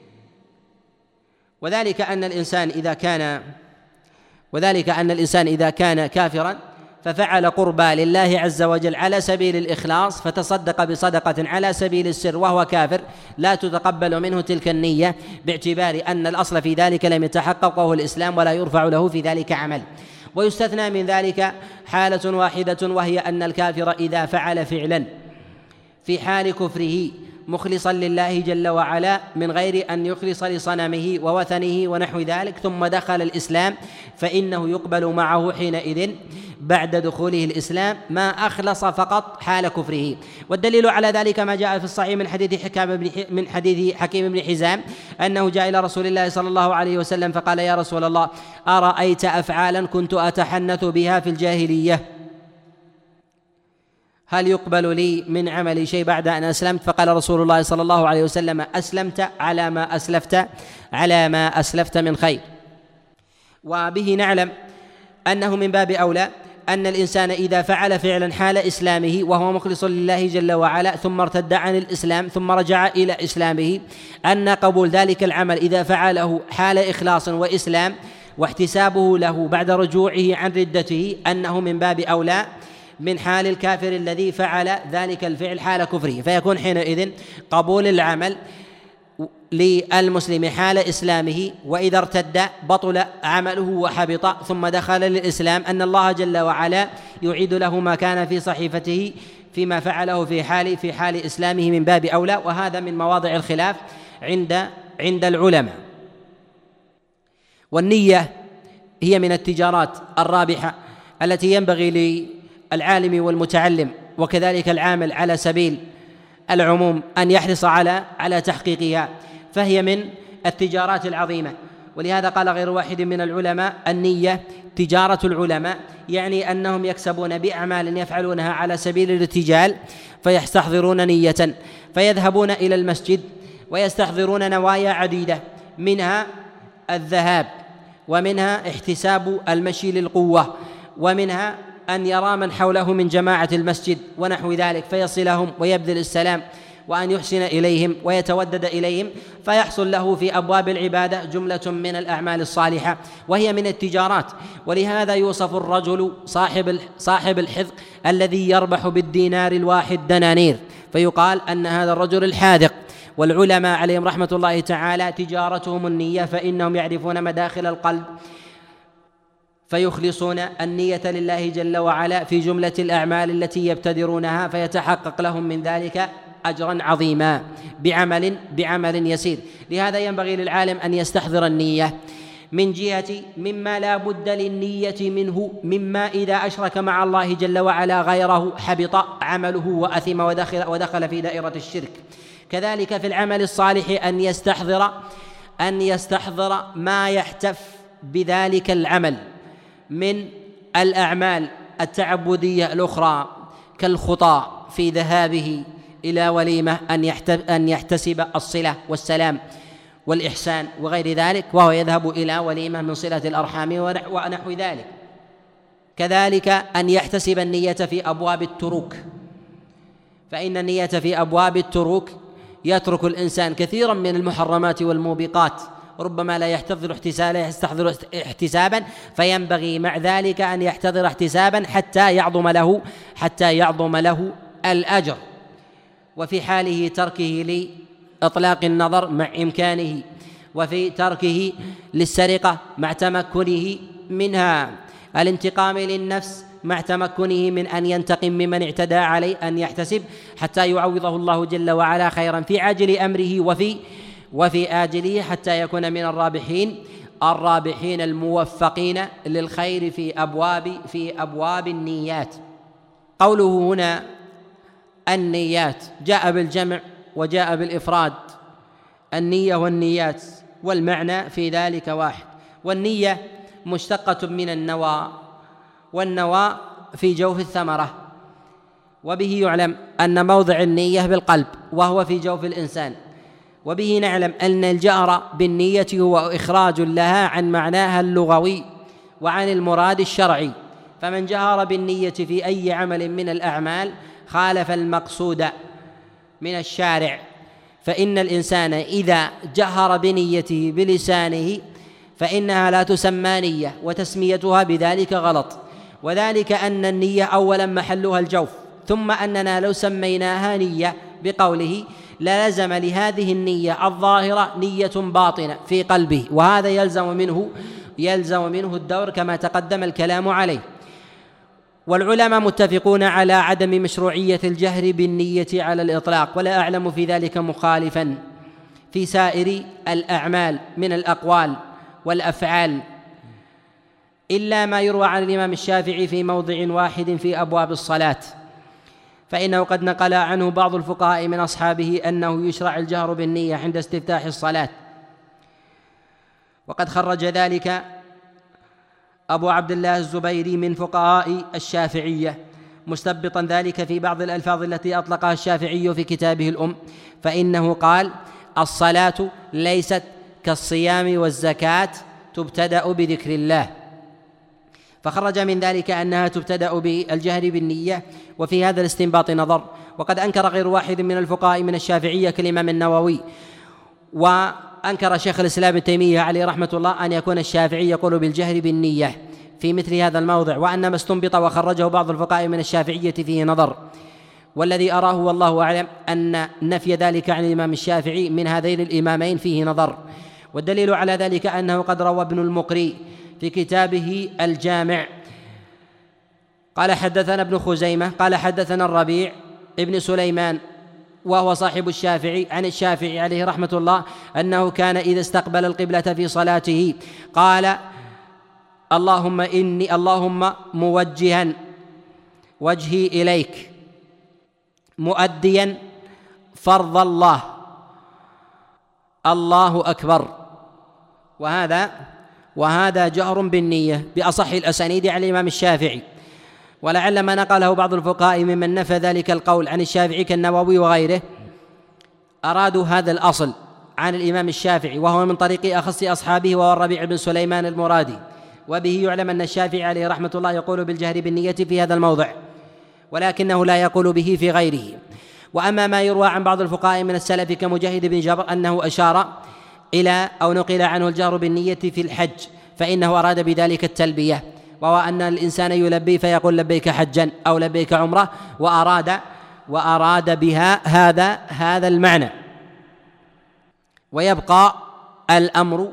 وذلك أن الإنسان إذا كان وذلك أن الإنسان إذا كان كافرا ففعل قربى لله عز وجل على سبيل الإخلاص فتصدق بصدقة على سبيل السر وهو كافر لا تتقبل منه تلك النية باعتبار أن الأصل في ذلك لم يتحقق وهو الإسلام ولا يرفع له في ذلك عمل. ويستثنى من ذلك حالة واحدة وهي أن الكافر إذا فعل فعلا في حال كفره مخلصا لله جل وعلا من غير أن يخلص لصنمه ووثنه ونحو ذلك ثم دخل الإسلام فإنه يقبل معه حينئذ بعد دخوله الإسلام ما أخلص فقط حال كفره. والدليل على ذلك ما جاء في الصحيح من حديث حكام بن من حديث حكيم بن حزام أنه جاء إلى رسول الله صلى الله عليه وسلم فقال: يا رسول الله أرأيت أفعالا كنت أتحنث بها في الجاهلية هل يقبل لي من عملي شيء بعد أن أسلمت؟ فقال رسول الله صلى الله عليه وسلم: أسلمت على ما أسلفت على ما أسلفت من خير. وبه نعلم أنه من باب أولى أن الإنسان إذا فعل فعلا حال إسلامه وهو مخلص لله جل وعلا ثم ارتد عن الإسلام ثم رجع إلى إسلامه أن قبول ذلك العمل إذا فعله حال إخلاص وإسلام واحتسابه له بعد رجوعه عن ردته أنه من باب أولى من حال الكافر الذي فعل ذلك الفعل حال كفره، فيكون حينئذ قبول العمل للمسلم حال إسلامه، وإذا ارتد بطل عمله وحبط ثم دخل للإسلام أن الله جل وعلا يعيد له ما كان في صحيفته فيما فعله في حال في حال إسلامه من باب أولى. وهذا من مواضع الخلاف عند عند العلماء. والنية هي من التجارات الرابحة التي ينبغي للعالم والمتعلم وكذلك العامل على سبيل العموم أن يحرص على على تحقيقها، فهي من التجارات العظيمة. ولهذا قال غير واحد من العلماء: النية تجارة العلماء، يعني أنهم يكسبون بأعمال يفعلونها على سبيل الارتجال فيستحضرون نية، فيذهبون إلى المسجد ويستحضرون نوايا عديدة، منها الذهاب، ومنها احتساب المشي للقوة، ومنها أن يرى من حوله من جماعة المسجد ونحو ذلك فيصلهم ويبذل السلام، وأن يحسن إليهم ويتودد إليهم، فيحصل له في أبواب العبادة جملة من الأعمال الصالحة، وهي من التجارات. ولهذا يوصف الرجل صاحب صاحب الحذق الذي يربح بالدينار الواحد دنانير، فيقال أن هذا الرجل الحاذق. والعلماء عليهم رحمة الله تعالى تجارتهم النية، فإنهم يعرفون مداخل القلب فيخلصون النية لله جل وعلا في جملة الأعمال التي يبتدرونها، فيتحقق لهم من ذلك أجرا عظيما بعمل بعمل يسير. لهذا ينبغي للعالم أن يستحضر النية من جهة مما لا بد للنية منه، مما إذا أشرك مع الله جل وعلا غيره حبط عمله وأثم ودخل, ودخل في دائرة الشرك. كذلك في العمل الصالح أن يستحضر أن يستحضر ما يحتف بذلك العمل من الأعمال التعبدية الأخرى كالخطى في ذهابه إلى وليمة، أن يحتسب الصلة والسلام والإحسان وغير ذلك، وهو يذهب إلى وليمة من صلة الأرحام ونحو ذلك. كذلك أن يحتسب النية في أبواب التروك، فإن النية في أبواب التروك يترك الإنسان كثيرا من المحرمات والموبقات، ربما لا يحتضر احتسابا يستحضر احتسابا، فينبغي مع ذلك أن يحتضر احتسابا حتى يعظم له حتى يعظم له الأجر. وفي حاله تركه لإطلاق النظر مع إمكانه، وفي تركه للسرقة مع تمكنه منها، الانتقام للنفس مع تمكنه من أن ينتقم ممن اعتدى عليه، أن يحتسب حتى يعوضه الله جل وعلا خيرا في عاجل أمره وفي وفي آجله، حتى يكون من الرابحين الرابحين الموفقين للخير في أبواب في أبواب النيات. قوله هنا النيات جاء بالجمع وجاء بالإفراد، النية والنيات، والمعنى في ذلك واحد. والنية مشتقة من النوى، والنوى في جوف الثمرة، وبه يعلم أن موضع النية بالقلب وهو في جوف الإنسان، وبه نعلم أن الجهر بالنية هو إخراج لها عن معناها اللغوي وعن المراد الشرعي. فمن جهر بالنية في أي عمل من الأعمال خالف المقصود من الشارع، فإن الإنسان إذا جهر بنيته بلسانه فإنها لا تسمى نية، وتسميتها بذلك غلط، وذلك أن النية أولا محلها الجوف، ثم أننا لو سميناها نية بقوله للزم لهذه النية الظاهرة نية باطنة في قلبه، وهذا يلزم منه يلزم منه الدور كما تقدم الكلام عليه. والعلماء متفقون على عدم مشروعية الجهر بالنية على الإطلاق، ولا أعلم في ذلك مخالفا في سائر الأعمال من الأقوال والأفعال، إلا ما يروى عن الإمام الشافعي في موضع واحد في أبواب الصلاة، فإنه قد نقل عنه بعض الفقهاء من أصحابه أنه يشرع الجهر بالنية عند استفتاح الصلاة، وقد خرج ذلك أبو عبد الله الزبيري من فقهاء الشافعية، مستبطا ذلك في بعض الألفاظ التي أطلقها الشافعي في كتابه الأم، فإنه قال: الصلاة ليست كالصيام والزكاة تبتدأ بذكر الله، فخرج من ذلك أنها تبتدأ بالجهر بالنية، وفي هذا الاستنباط نظر. وقد أنكر غير واحد من الفقهاء من الشافعية كالإمام النووي، وأنكر شيخ الإسلام ابن تيمية عليه رحمة الله أن يكون الشافعي يقول بالجهر بالنية في مثل هذا الموضع، وأن ما استنبط وخرجه بعض الفقهاء من الشافعية فيه نظر. والذي أراه والله أعلم أن نفي ذلك عن الإمام الشافعي من هذين الإمامين فيه نظر، والدليل على ذلك أنه قد روى ابن المقري في كتابه الجامع قال حدثنا ابن خزيمة قال حدثنا الربيع ابن سليمان وهو صاحب الشافعي عن الشافعي عليه رحمة الله أنه كان إذا استقبل القبلة في صلاته قال اللهم إني اللهم موجها وجهي إليك مؤديا فرض الله الله أكبر. وهذا وهذا جهر بالنية بأصح الأسانيد عن الإمام الشافعي، ولعل ما نقله بعض الفقهاء ممن نفى ذلك القول عن الشافعي كالنووي وغيره أرادوا هذا الأصل عن الإمام الشافعي، وهو من طريق أخص أصحابه وهو الربيع بن سليمان المرادي، وبه يعلم أن الشافعي عليه رحمة الله يقول بالجهر بالنية في هذا الموضع، ولكنه لا يقول به في غيره. وأما ما يروى عن بعض الفقهاء من السلف كمجاهد بن جبر أنه أشار إلى أو نقل عنه الجهر بالنية في الحج، فإنه أراد بذلك التلبية، وهو أن الإنسان يلبي فيقول لبيك حجا أو لبيك عمرة، وأراد وأراد بها هذا هذا المعنى. ويبقى الأمر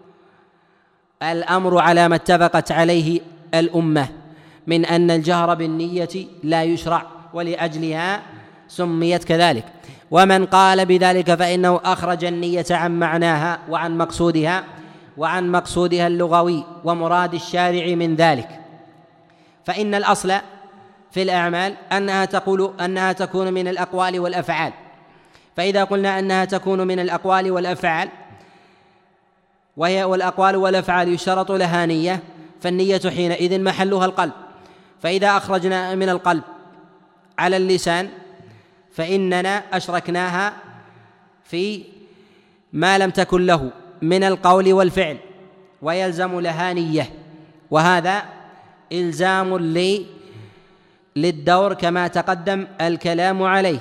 الأمر على ما اتفقت عليه الأمة من أن الجهر بالنية لا يشرع، ولأجلها سميت كذلك. ومن قال بذلك فإنه أخرج النية عن معناها وعن مقصودها وعن مقصودها اللغوي ومراد الشارع من ذلك. فإن الأصل في الأعمال أنها تقول أنها تكون من الأقوال والأفعال، فإذا قلنا أنها تكون من الأقوال والأفعال وهي والأقوال والأفعال يشترط لها نية، فالنية حينئذ محلها القلب. فإذا أخرجنا من القلب على اللسان فإننا أشركناها في ما لم تكن له من القول والفعل، ويلزم لها نية، وهذا إلزام لي للدور كما تقدم الكلام عليه.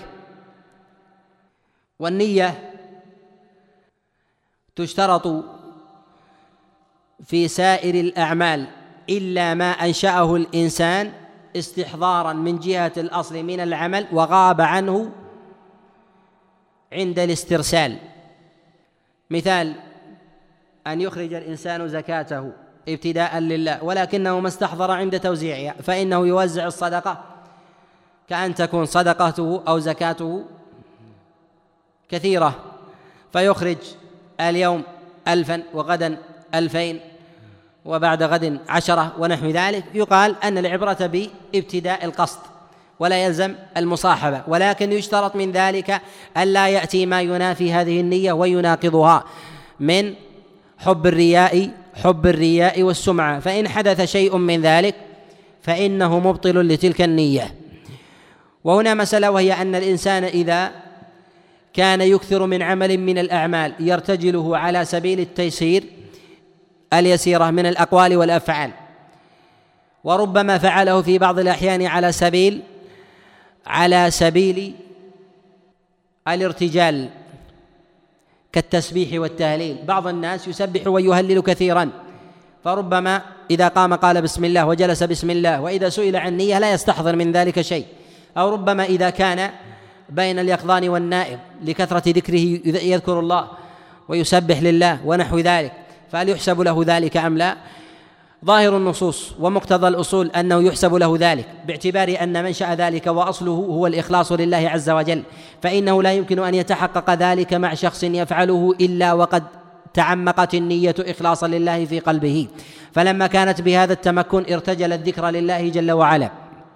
والنية تشترط في سائر الأعمال إلا ما أنشأه الإنسان استحضارا من جهة الأصل من العمل وغاب عنه عند الاسترسال. مثال أن يخرج الإنسان زكاته ابتداء لله ولكنه ما استحضر عند توزيعها، فإنه يوزع الصدقة كأن تكون صدقته أو زكاته كثيرة، فيخرج اليوم ألفا وغدا ألفين وبعد غد عشرة ونحو ذلك، يقال أن العبرة بابتداء القصد ولا يلزم المصاحبة، ولكن يشترط من ذلك ألا يأتي ما ينافي هذه النية ويناقضها من حب الرياء حب الرياء والسمعة، فإن حدث شيء من ذلك فإنه مبطل لتلك النية. وهنا مسألة، وهي أن الإنسان إذا كان يكثر من عمل من الأعمال يرتجله على سبيل التيسير اليسيرة من الأقوال والأفعال، وربما فعله في بعض الأحيان على سبيل على سبيل الارتجال كالتسبيح والتهليل. بعض الناس يسبح ويهلل كثيرا، فربما إذا قام قال بسم الله وجلس بسم الله، وإذا سئل عن نية لا يستحضر من ذلك شيء. أو ربما إذا كان بين اليقظان والنائم لكثرة ذكره يذكر الله ويسبح لله ونحو ذلك، فهل يحسب له ذلك أم لا؟ ظاهر النصوص ومقتضى الأصول أنه يحسب له ذلك، باعتبار أن منشأ ذلك وأصله هو الإخلاص لله عز وجل، فإنه لا يمكن أن يتحقق ذلك مع شخص يفعله إلا وقد تعمقت النية إخلاصا لله في قلبه، فلما كانت بهذا التمكن ارتجل الذكر لله جل وعلا.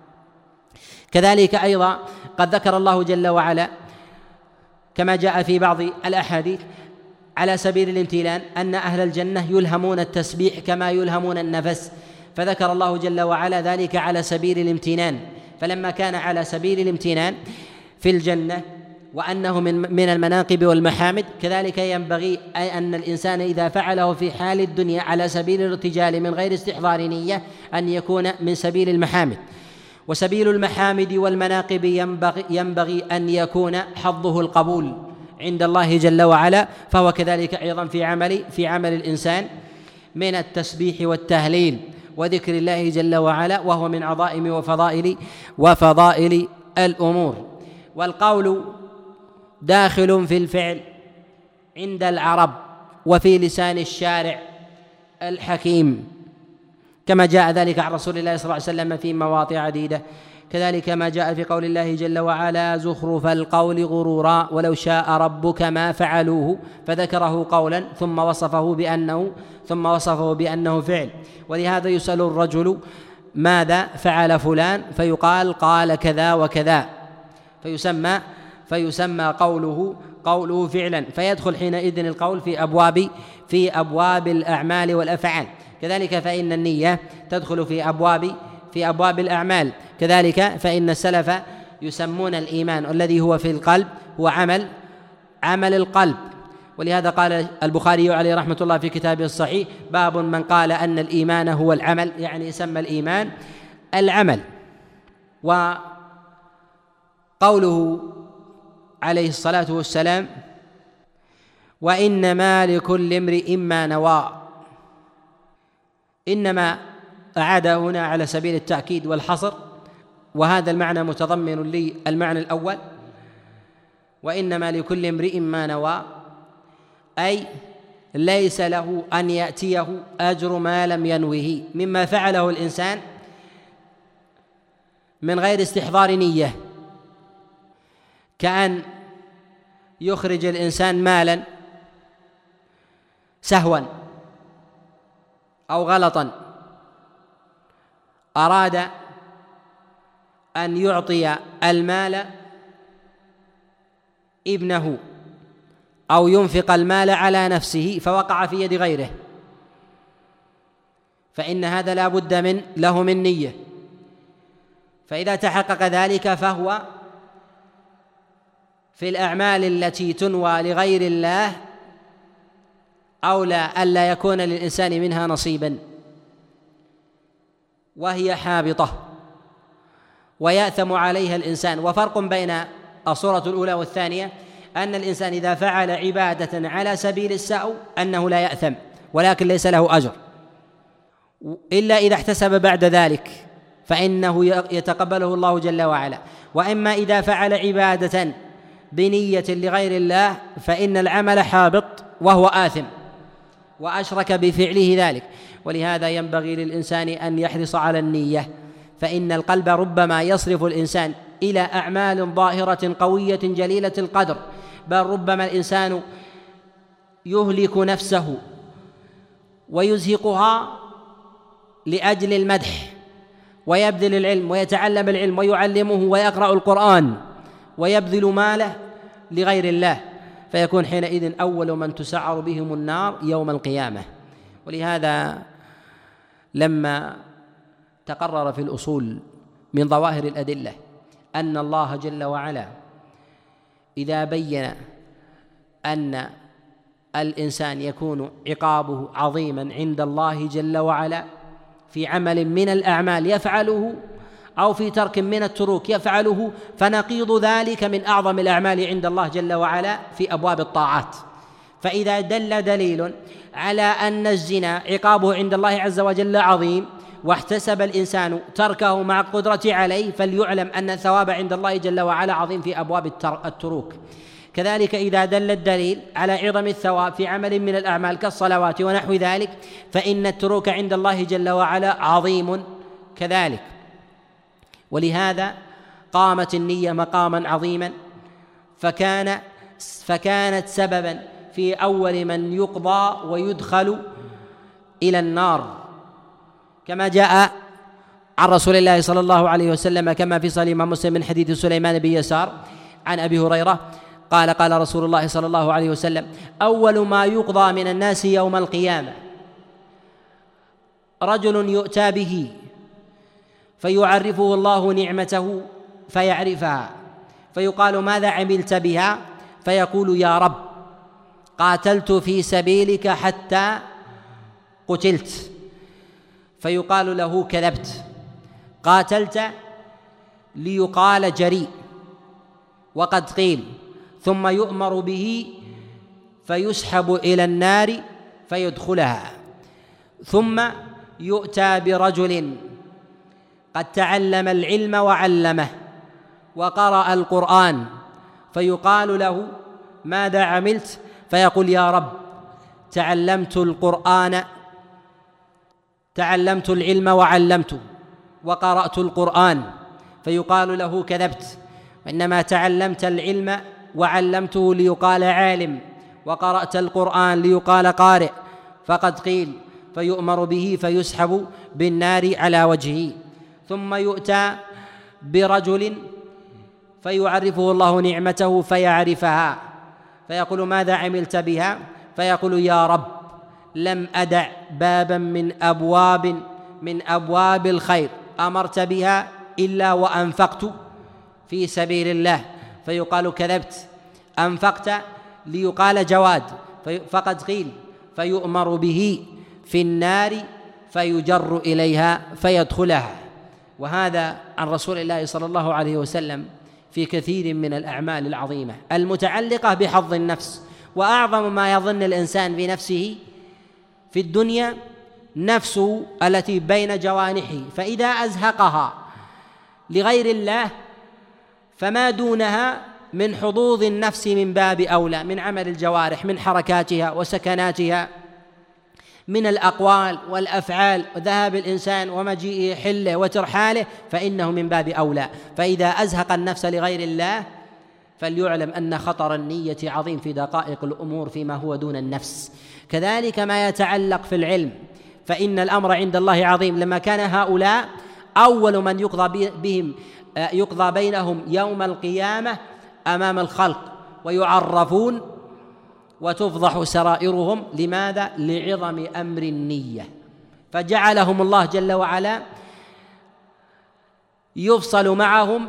كذلك أيضا قد ذكر الله جل وعلا كما جاء في بعض الأحاديث على سبيل الامتنان أن أهل الجنة يلهمون التسبيح كما يلهمون النفس، فذكر الله جل وعلا ذلك على سبيل الامتنان. فلما كان على سبيل الامتنان في الجنة وأنه من من المناقب والمحامد، كذلك ينبغي أن الإنسان إذا فعله في حال الدنيا على سبيل الارتجال من غير استحضار نية أن يكون من سبيل المحامد. وسبيل المحامد والمناقب ينبغي, ينبغي أن يكون حظه القبول عند الله جل وعلا، فهو كذلك أيضا في عمل في عمل الإنسان من التسبيح والتهليل وذكر الله جل وعلا، وهو من عظائم وفضائل وفضائل الأمور. والقول داخل في الفعل عند العرب وفي لسان الشارع الحكيم، كما جاء ذلك عن رسول الله صلى الله عليه وسلم في مواضع عديدة. كذلك ما جاء في قول الله جل وعلا: زخرف القول غرورا ولو شاء ربك ما فعلوه، فذكره قولا ثم وصفه بأنه ثم وصفه بأنه فعل. ولهذا يسأل الرجل: ماذا فعل فلان؟ فيقال: قال كذا وكذا، فيسمى فيسمى قوله قوله فعلا، فيدخل حينئذ القول في أبواب في أبواب الأعمال والأفعال. كذلك فإن النية تدخل في أبواب في أبواب الأعمال. كذلك فإن السلف يسمون الإيمان الذي هو في القلب هو عمل عمل القلب. ولهذا قال البخاري عليه رحمة الله في كتابه الصحيح: باب من قال أن الإيمان هو العمل، يعني يسمى الإيمان العمل. وقوله عليه الصلاة والسلام: وإنما لكل امرئ ما نوى، إنما أعاد هنا على سبيل التأكيد والحصر، وهذا المعنى متضمن للمعنى الأول: وإنما لكل امرئ ما نوى، أي ليس له أن يأتيه أجر ما لم ينوه مما فعله الإنسان من غير استحضار نية، كأن يخرج الإنسان مالا سهوا أو غلطا، أراد أن يعطي المال ابنه أو ينفق المال على نفسه فوقع في يد غيره، فإن هذا لا بد من له من نية. فإذا تحقق ذلك فهو في الأعمال التي تنوى لغير الله أولى ألا يكون للإنسان منها نصيبا، وهي حابطة ويأثم عليها الإنسان. وفرق بين الصورة الأولى والثانية أن الإنسان إذا فعل عبادة على سبيل السهو أنه لا يأثم، ولكن ليس له أجر إلا إذا احتسب بعد ذلك فإنه يتقبله الله جل وعلا. وإما إذا فعل عبادة بنية لغير الله فإن العمل حابط وهو آثم وأشرك بفعله ذلك. ولهذا ينبغي للإنسان أن يحرص على النية، فإن القلب ربما يصرف الإنسان إلى أعمال ظاهرة قوية جليلة القدر، بل ربما الإنسان يهلك نفسه ويزهقها لأجل المدح، ويبذل العلم ويتعلم العلم ويعلمه ويقرأ القرآن ويبذل ماله لغير الله، فيكون حينئذ أول من تسعر بهم النار يوم القيامة. ولهذا لما تقرر في الأصول من ظواهر الأدلة أن الله جل وعلا إذا بين أن الإنسان يكون عقابه عظيما عند الله جل وعلا في عمل من الأعمال يفعله أو في ترك من التروك يفعله، فنقيض ذلك من أعظم الأعمال عند الله جل وعلا في أبواب الطاعات. فإذا دل دليل على أن الزنا عقابه عند الله عز وجل عظيم واحتسب الإنسان تركه مع القدرة عليه، فليعلم أن الثواب عند الله جل وعلا عظيم في أبواب التروك. كذلك إذا دل الدليل على عظم الثواب في عمل من الأعمال كالصلوات ونحو ذلك، فإن التروك عند الله جل وعلا عظيم كذلك. ولهذا قامت النية مقاما عظيما، فكان فكانت سببا في أول من يقضى ويدخل إلى النار، كما جاء عن رسول الله صلى الله عليه وسلم كما في صحيح مسلم من حديث سليمان بن يسار عن أبي هريرة قال: قال رسول الله صلى الله عليه وسلم: أول ما يقضى من الناس يوم القيامة رجل يؤتى به فيعرفه الله نعمته فيعرفها، فيقال: ماذا عملت بها؟ فيقول: يا رب قاتلت في سبيلك حتى قتلت. فيقال له: كذبت، قاتلت ليقال جريء وقد قيل. ثم يؤمر به فيسحب إلى النار فيدخلها. ثم يؤتى برجل قد تعلم العلم وعلمه وقرأ القرآن فيقال له ماذا عملت؟ فيقول يا رب تعلمت القرآن تعلمت العلم وعلمته وقرأت القرآن، فيقال له كذبت، وإنما تعلمت العلم وعلمته ليقال عالم، وقرأت القرآن ليقال قارئ، فقد قيل، فيؤمر به فيسحب بالنار على وجهه. ثم يؤتى برجل فيعرفه الله نعمته فيعرفها، فيقول ماذا عملت بها؟ فيقول يا رب لم أدع بابا من أبواب من أبواب الخير أمرت بها إلا وأنفقت في سبيل الله، فيقال كذبت، أنفقت ليقال جواد، فقد قيل، فيؤمر به في النار فيجر إليها فيدخلها. وهذا عن رسول الله صلى الله عليه وسلم في كثير من الأعمال العظيمة المتعلقة بحظ النفس. وأعظم ما يظن الإنسان بنفسه في الدنيا نفسه التي بين جوانحه، فإذا أزهقها لغير الله فما دونها من حظوظ النفس من باب أولى، من عمل الجوارح، من حركاتها وسكناتها، من الأقوال والأفعال، وذهاب الإنسان ومجيئه حله وترحاله، فإنه من باب أولى. فإذا أزهق النفس لغير الله فليعلم أن خطر النية عظيم في دقائق الأمور فيما هو دون النفس. كذلك ما يتعلق في العلم، فإن الأمر عند الله عظيم. لما كان هؤلاء أول من يقضى بهم يقضى بينهم يوم القيامة أمام الخلق ويعرفون وتفضح سرائرهم، لماذا؟ لعظم أمر النية، فجعلهم الله جل وعلا يفصل معهم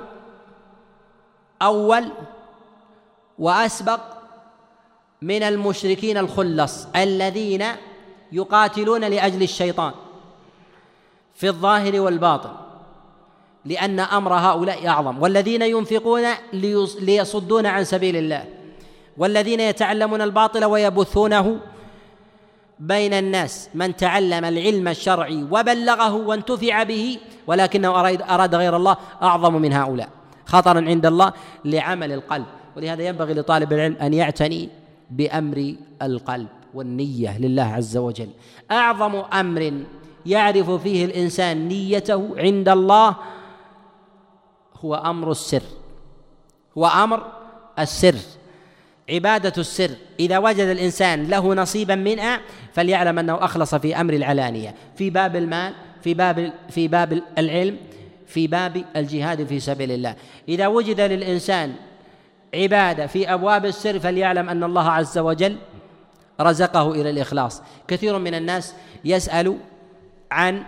أول وأسبق من المشركين الخلص الذين يقاتلون لأجل الشيطان في الظاهر والباطن، لأن أمر هؤلاء أعظم، والذين ينفقون ليصدون عن سبيل الله، والذين يتعلمون الباطل ويبثونه بين الناس. من تعلم العلم الشرعي وبلغه وانتفع به ولكنه أراد, أراد غير الله أعظم من هؤلاء خطرا عند الله لعمل القلب. ولهذا ينبغي لطالب العلم أن يعتني بأمر القلب والنية لله عز وجل. أعظم أمر يعرف فيه الإنسان نيته عند الله هو أمر السر، هو أمر السر، عبادة السر. إذا وجد الإنسان له نصيبا منها فليعلم أنه أخلص في أمر العلانية، في باب المال، في باب في باب العلم، في باب الجهاد في سبيل الله. إذا وجد للإنسان عبادة في أبواب السر فليعلم أن الله عز وجل رزقه إلى الإخلاص. كثير من الناس يسأل عن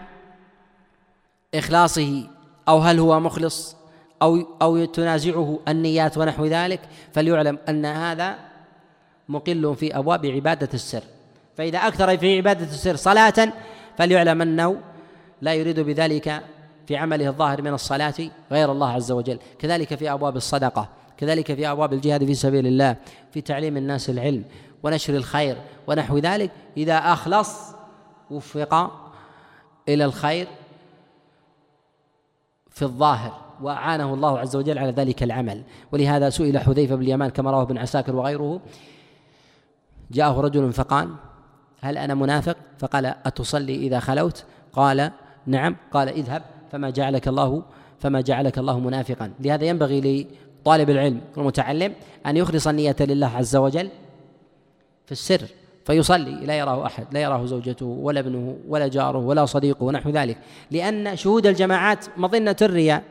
إخلاصه أو هل هو مخلص أو أو تنازعه النيات ونحو ذلك، فليعلم أن هذا مقل في أبواب عبادة السر. فإذا أكثر في عبادة السر صلاة فليعلم أنه لا يريد بذلك في عمله الظاهر من الصلاة غير الله عز وجل. كذلك في أبواب الصدقة، كذلك في أبواب الجهاد في سبيل الله، في تعليم الناس العلم ونشر الخير ونحو ذلك. إذا أخلص وفق إلى الخير في الظاهر وأعانه الله عز وجل على ذلك العمل. ولهذا سئل حذيفة بن اليمان كما رواه ابن عساكر وغيره، جاءه رجل فقال هل أنا منافق؟ فقال أتصلي إذا خلوت؟ قال نعم. قال اذهب فما جعلك الله فما جعلك الله منافقا. لهذا ينبغي لطالب العلم والمتعلم أن يخلص النية لله عز وجل في السر، فيصلي لا يراه أحد، لا يراه زوجته ولا ابنه ولا جاره ولا صديقه ونحو ذلك، لأن شهود الجماعات مظنة الرياء.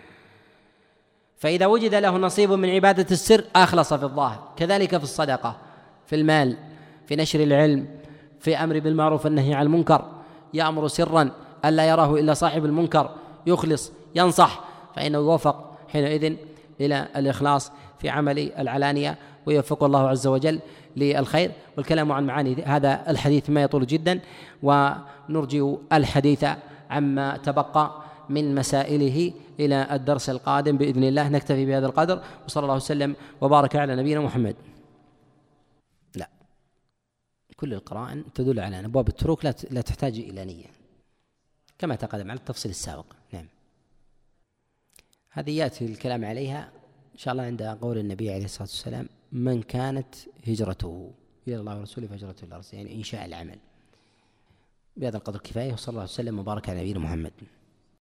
فإذا وجد له نصيب من عبادة السر أخلص في الظاهر. كذلك في الصدقة، في المال، في نشر العلم، في أمر بالمعروف والنهي عن المنكر، يأمر سرا ألا يراه إلا صاحب المنكر، يخلص ينصح، فإنه يوفق حينئذ إلى الإخلاص في عمل العلانية، ويوفق الله عز وجل للخير. والكلام عن معاني هذا الحديث ما يطول جدا، ونرجو الحديث عما تبقى من مسائله إلى الدرس القادم بإذن الله. نكتفي بهذا القدر، وصلى الله وسلم وبارك على نبينا محمد. لا، كل القرائن تدل على أن أبواب التروك لا تحتاج إلى نية كما تقدم على التفصيل السابق. نعم. هذه يأتي الكلام عليها إن شاء الله عند قول النبي عليه الصلاة والسلام: من كانت هجرته إلى الله ورسوله فهجرته إلى الله، يعني إنشاء العمل. بهذا القدر كفاية، وصلى الله وسلم وبارك على نبينا محمد.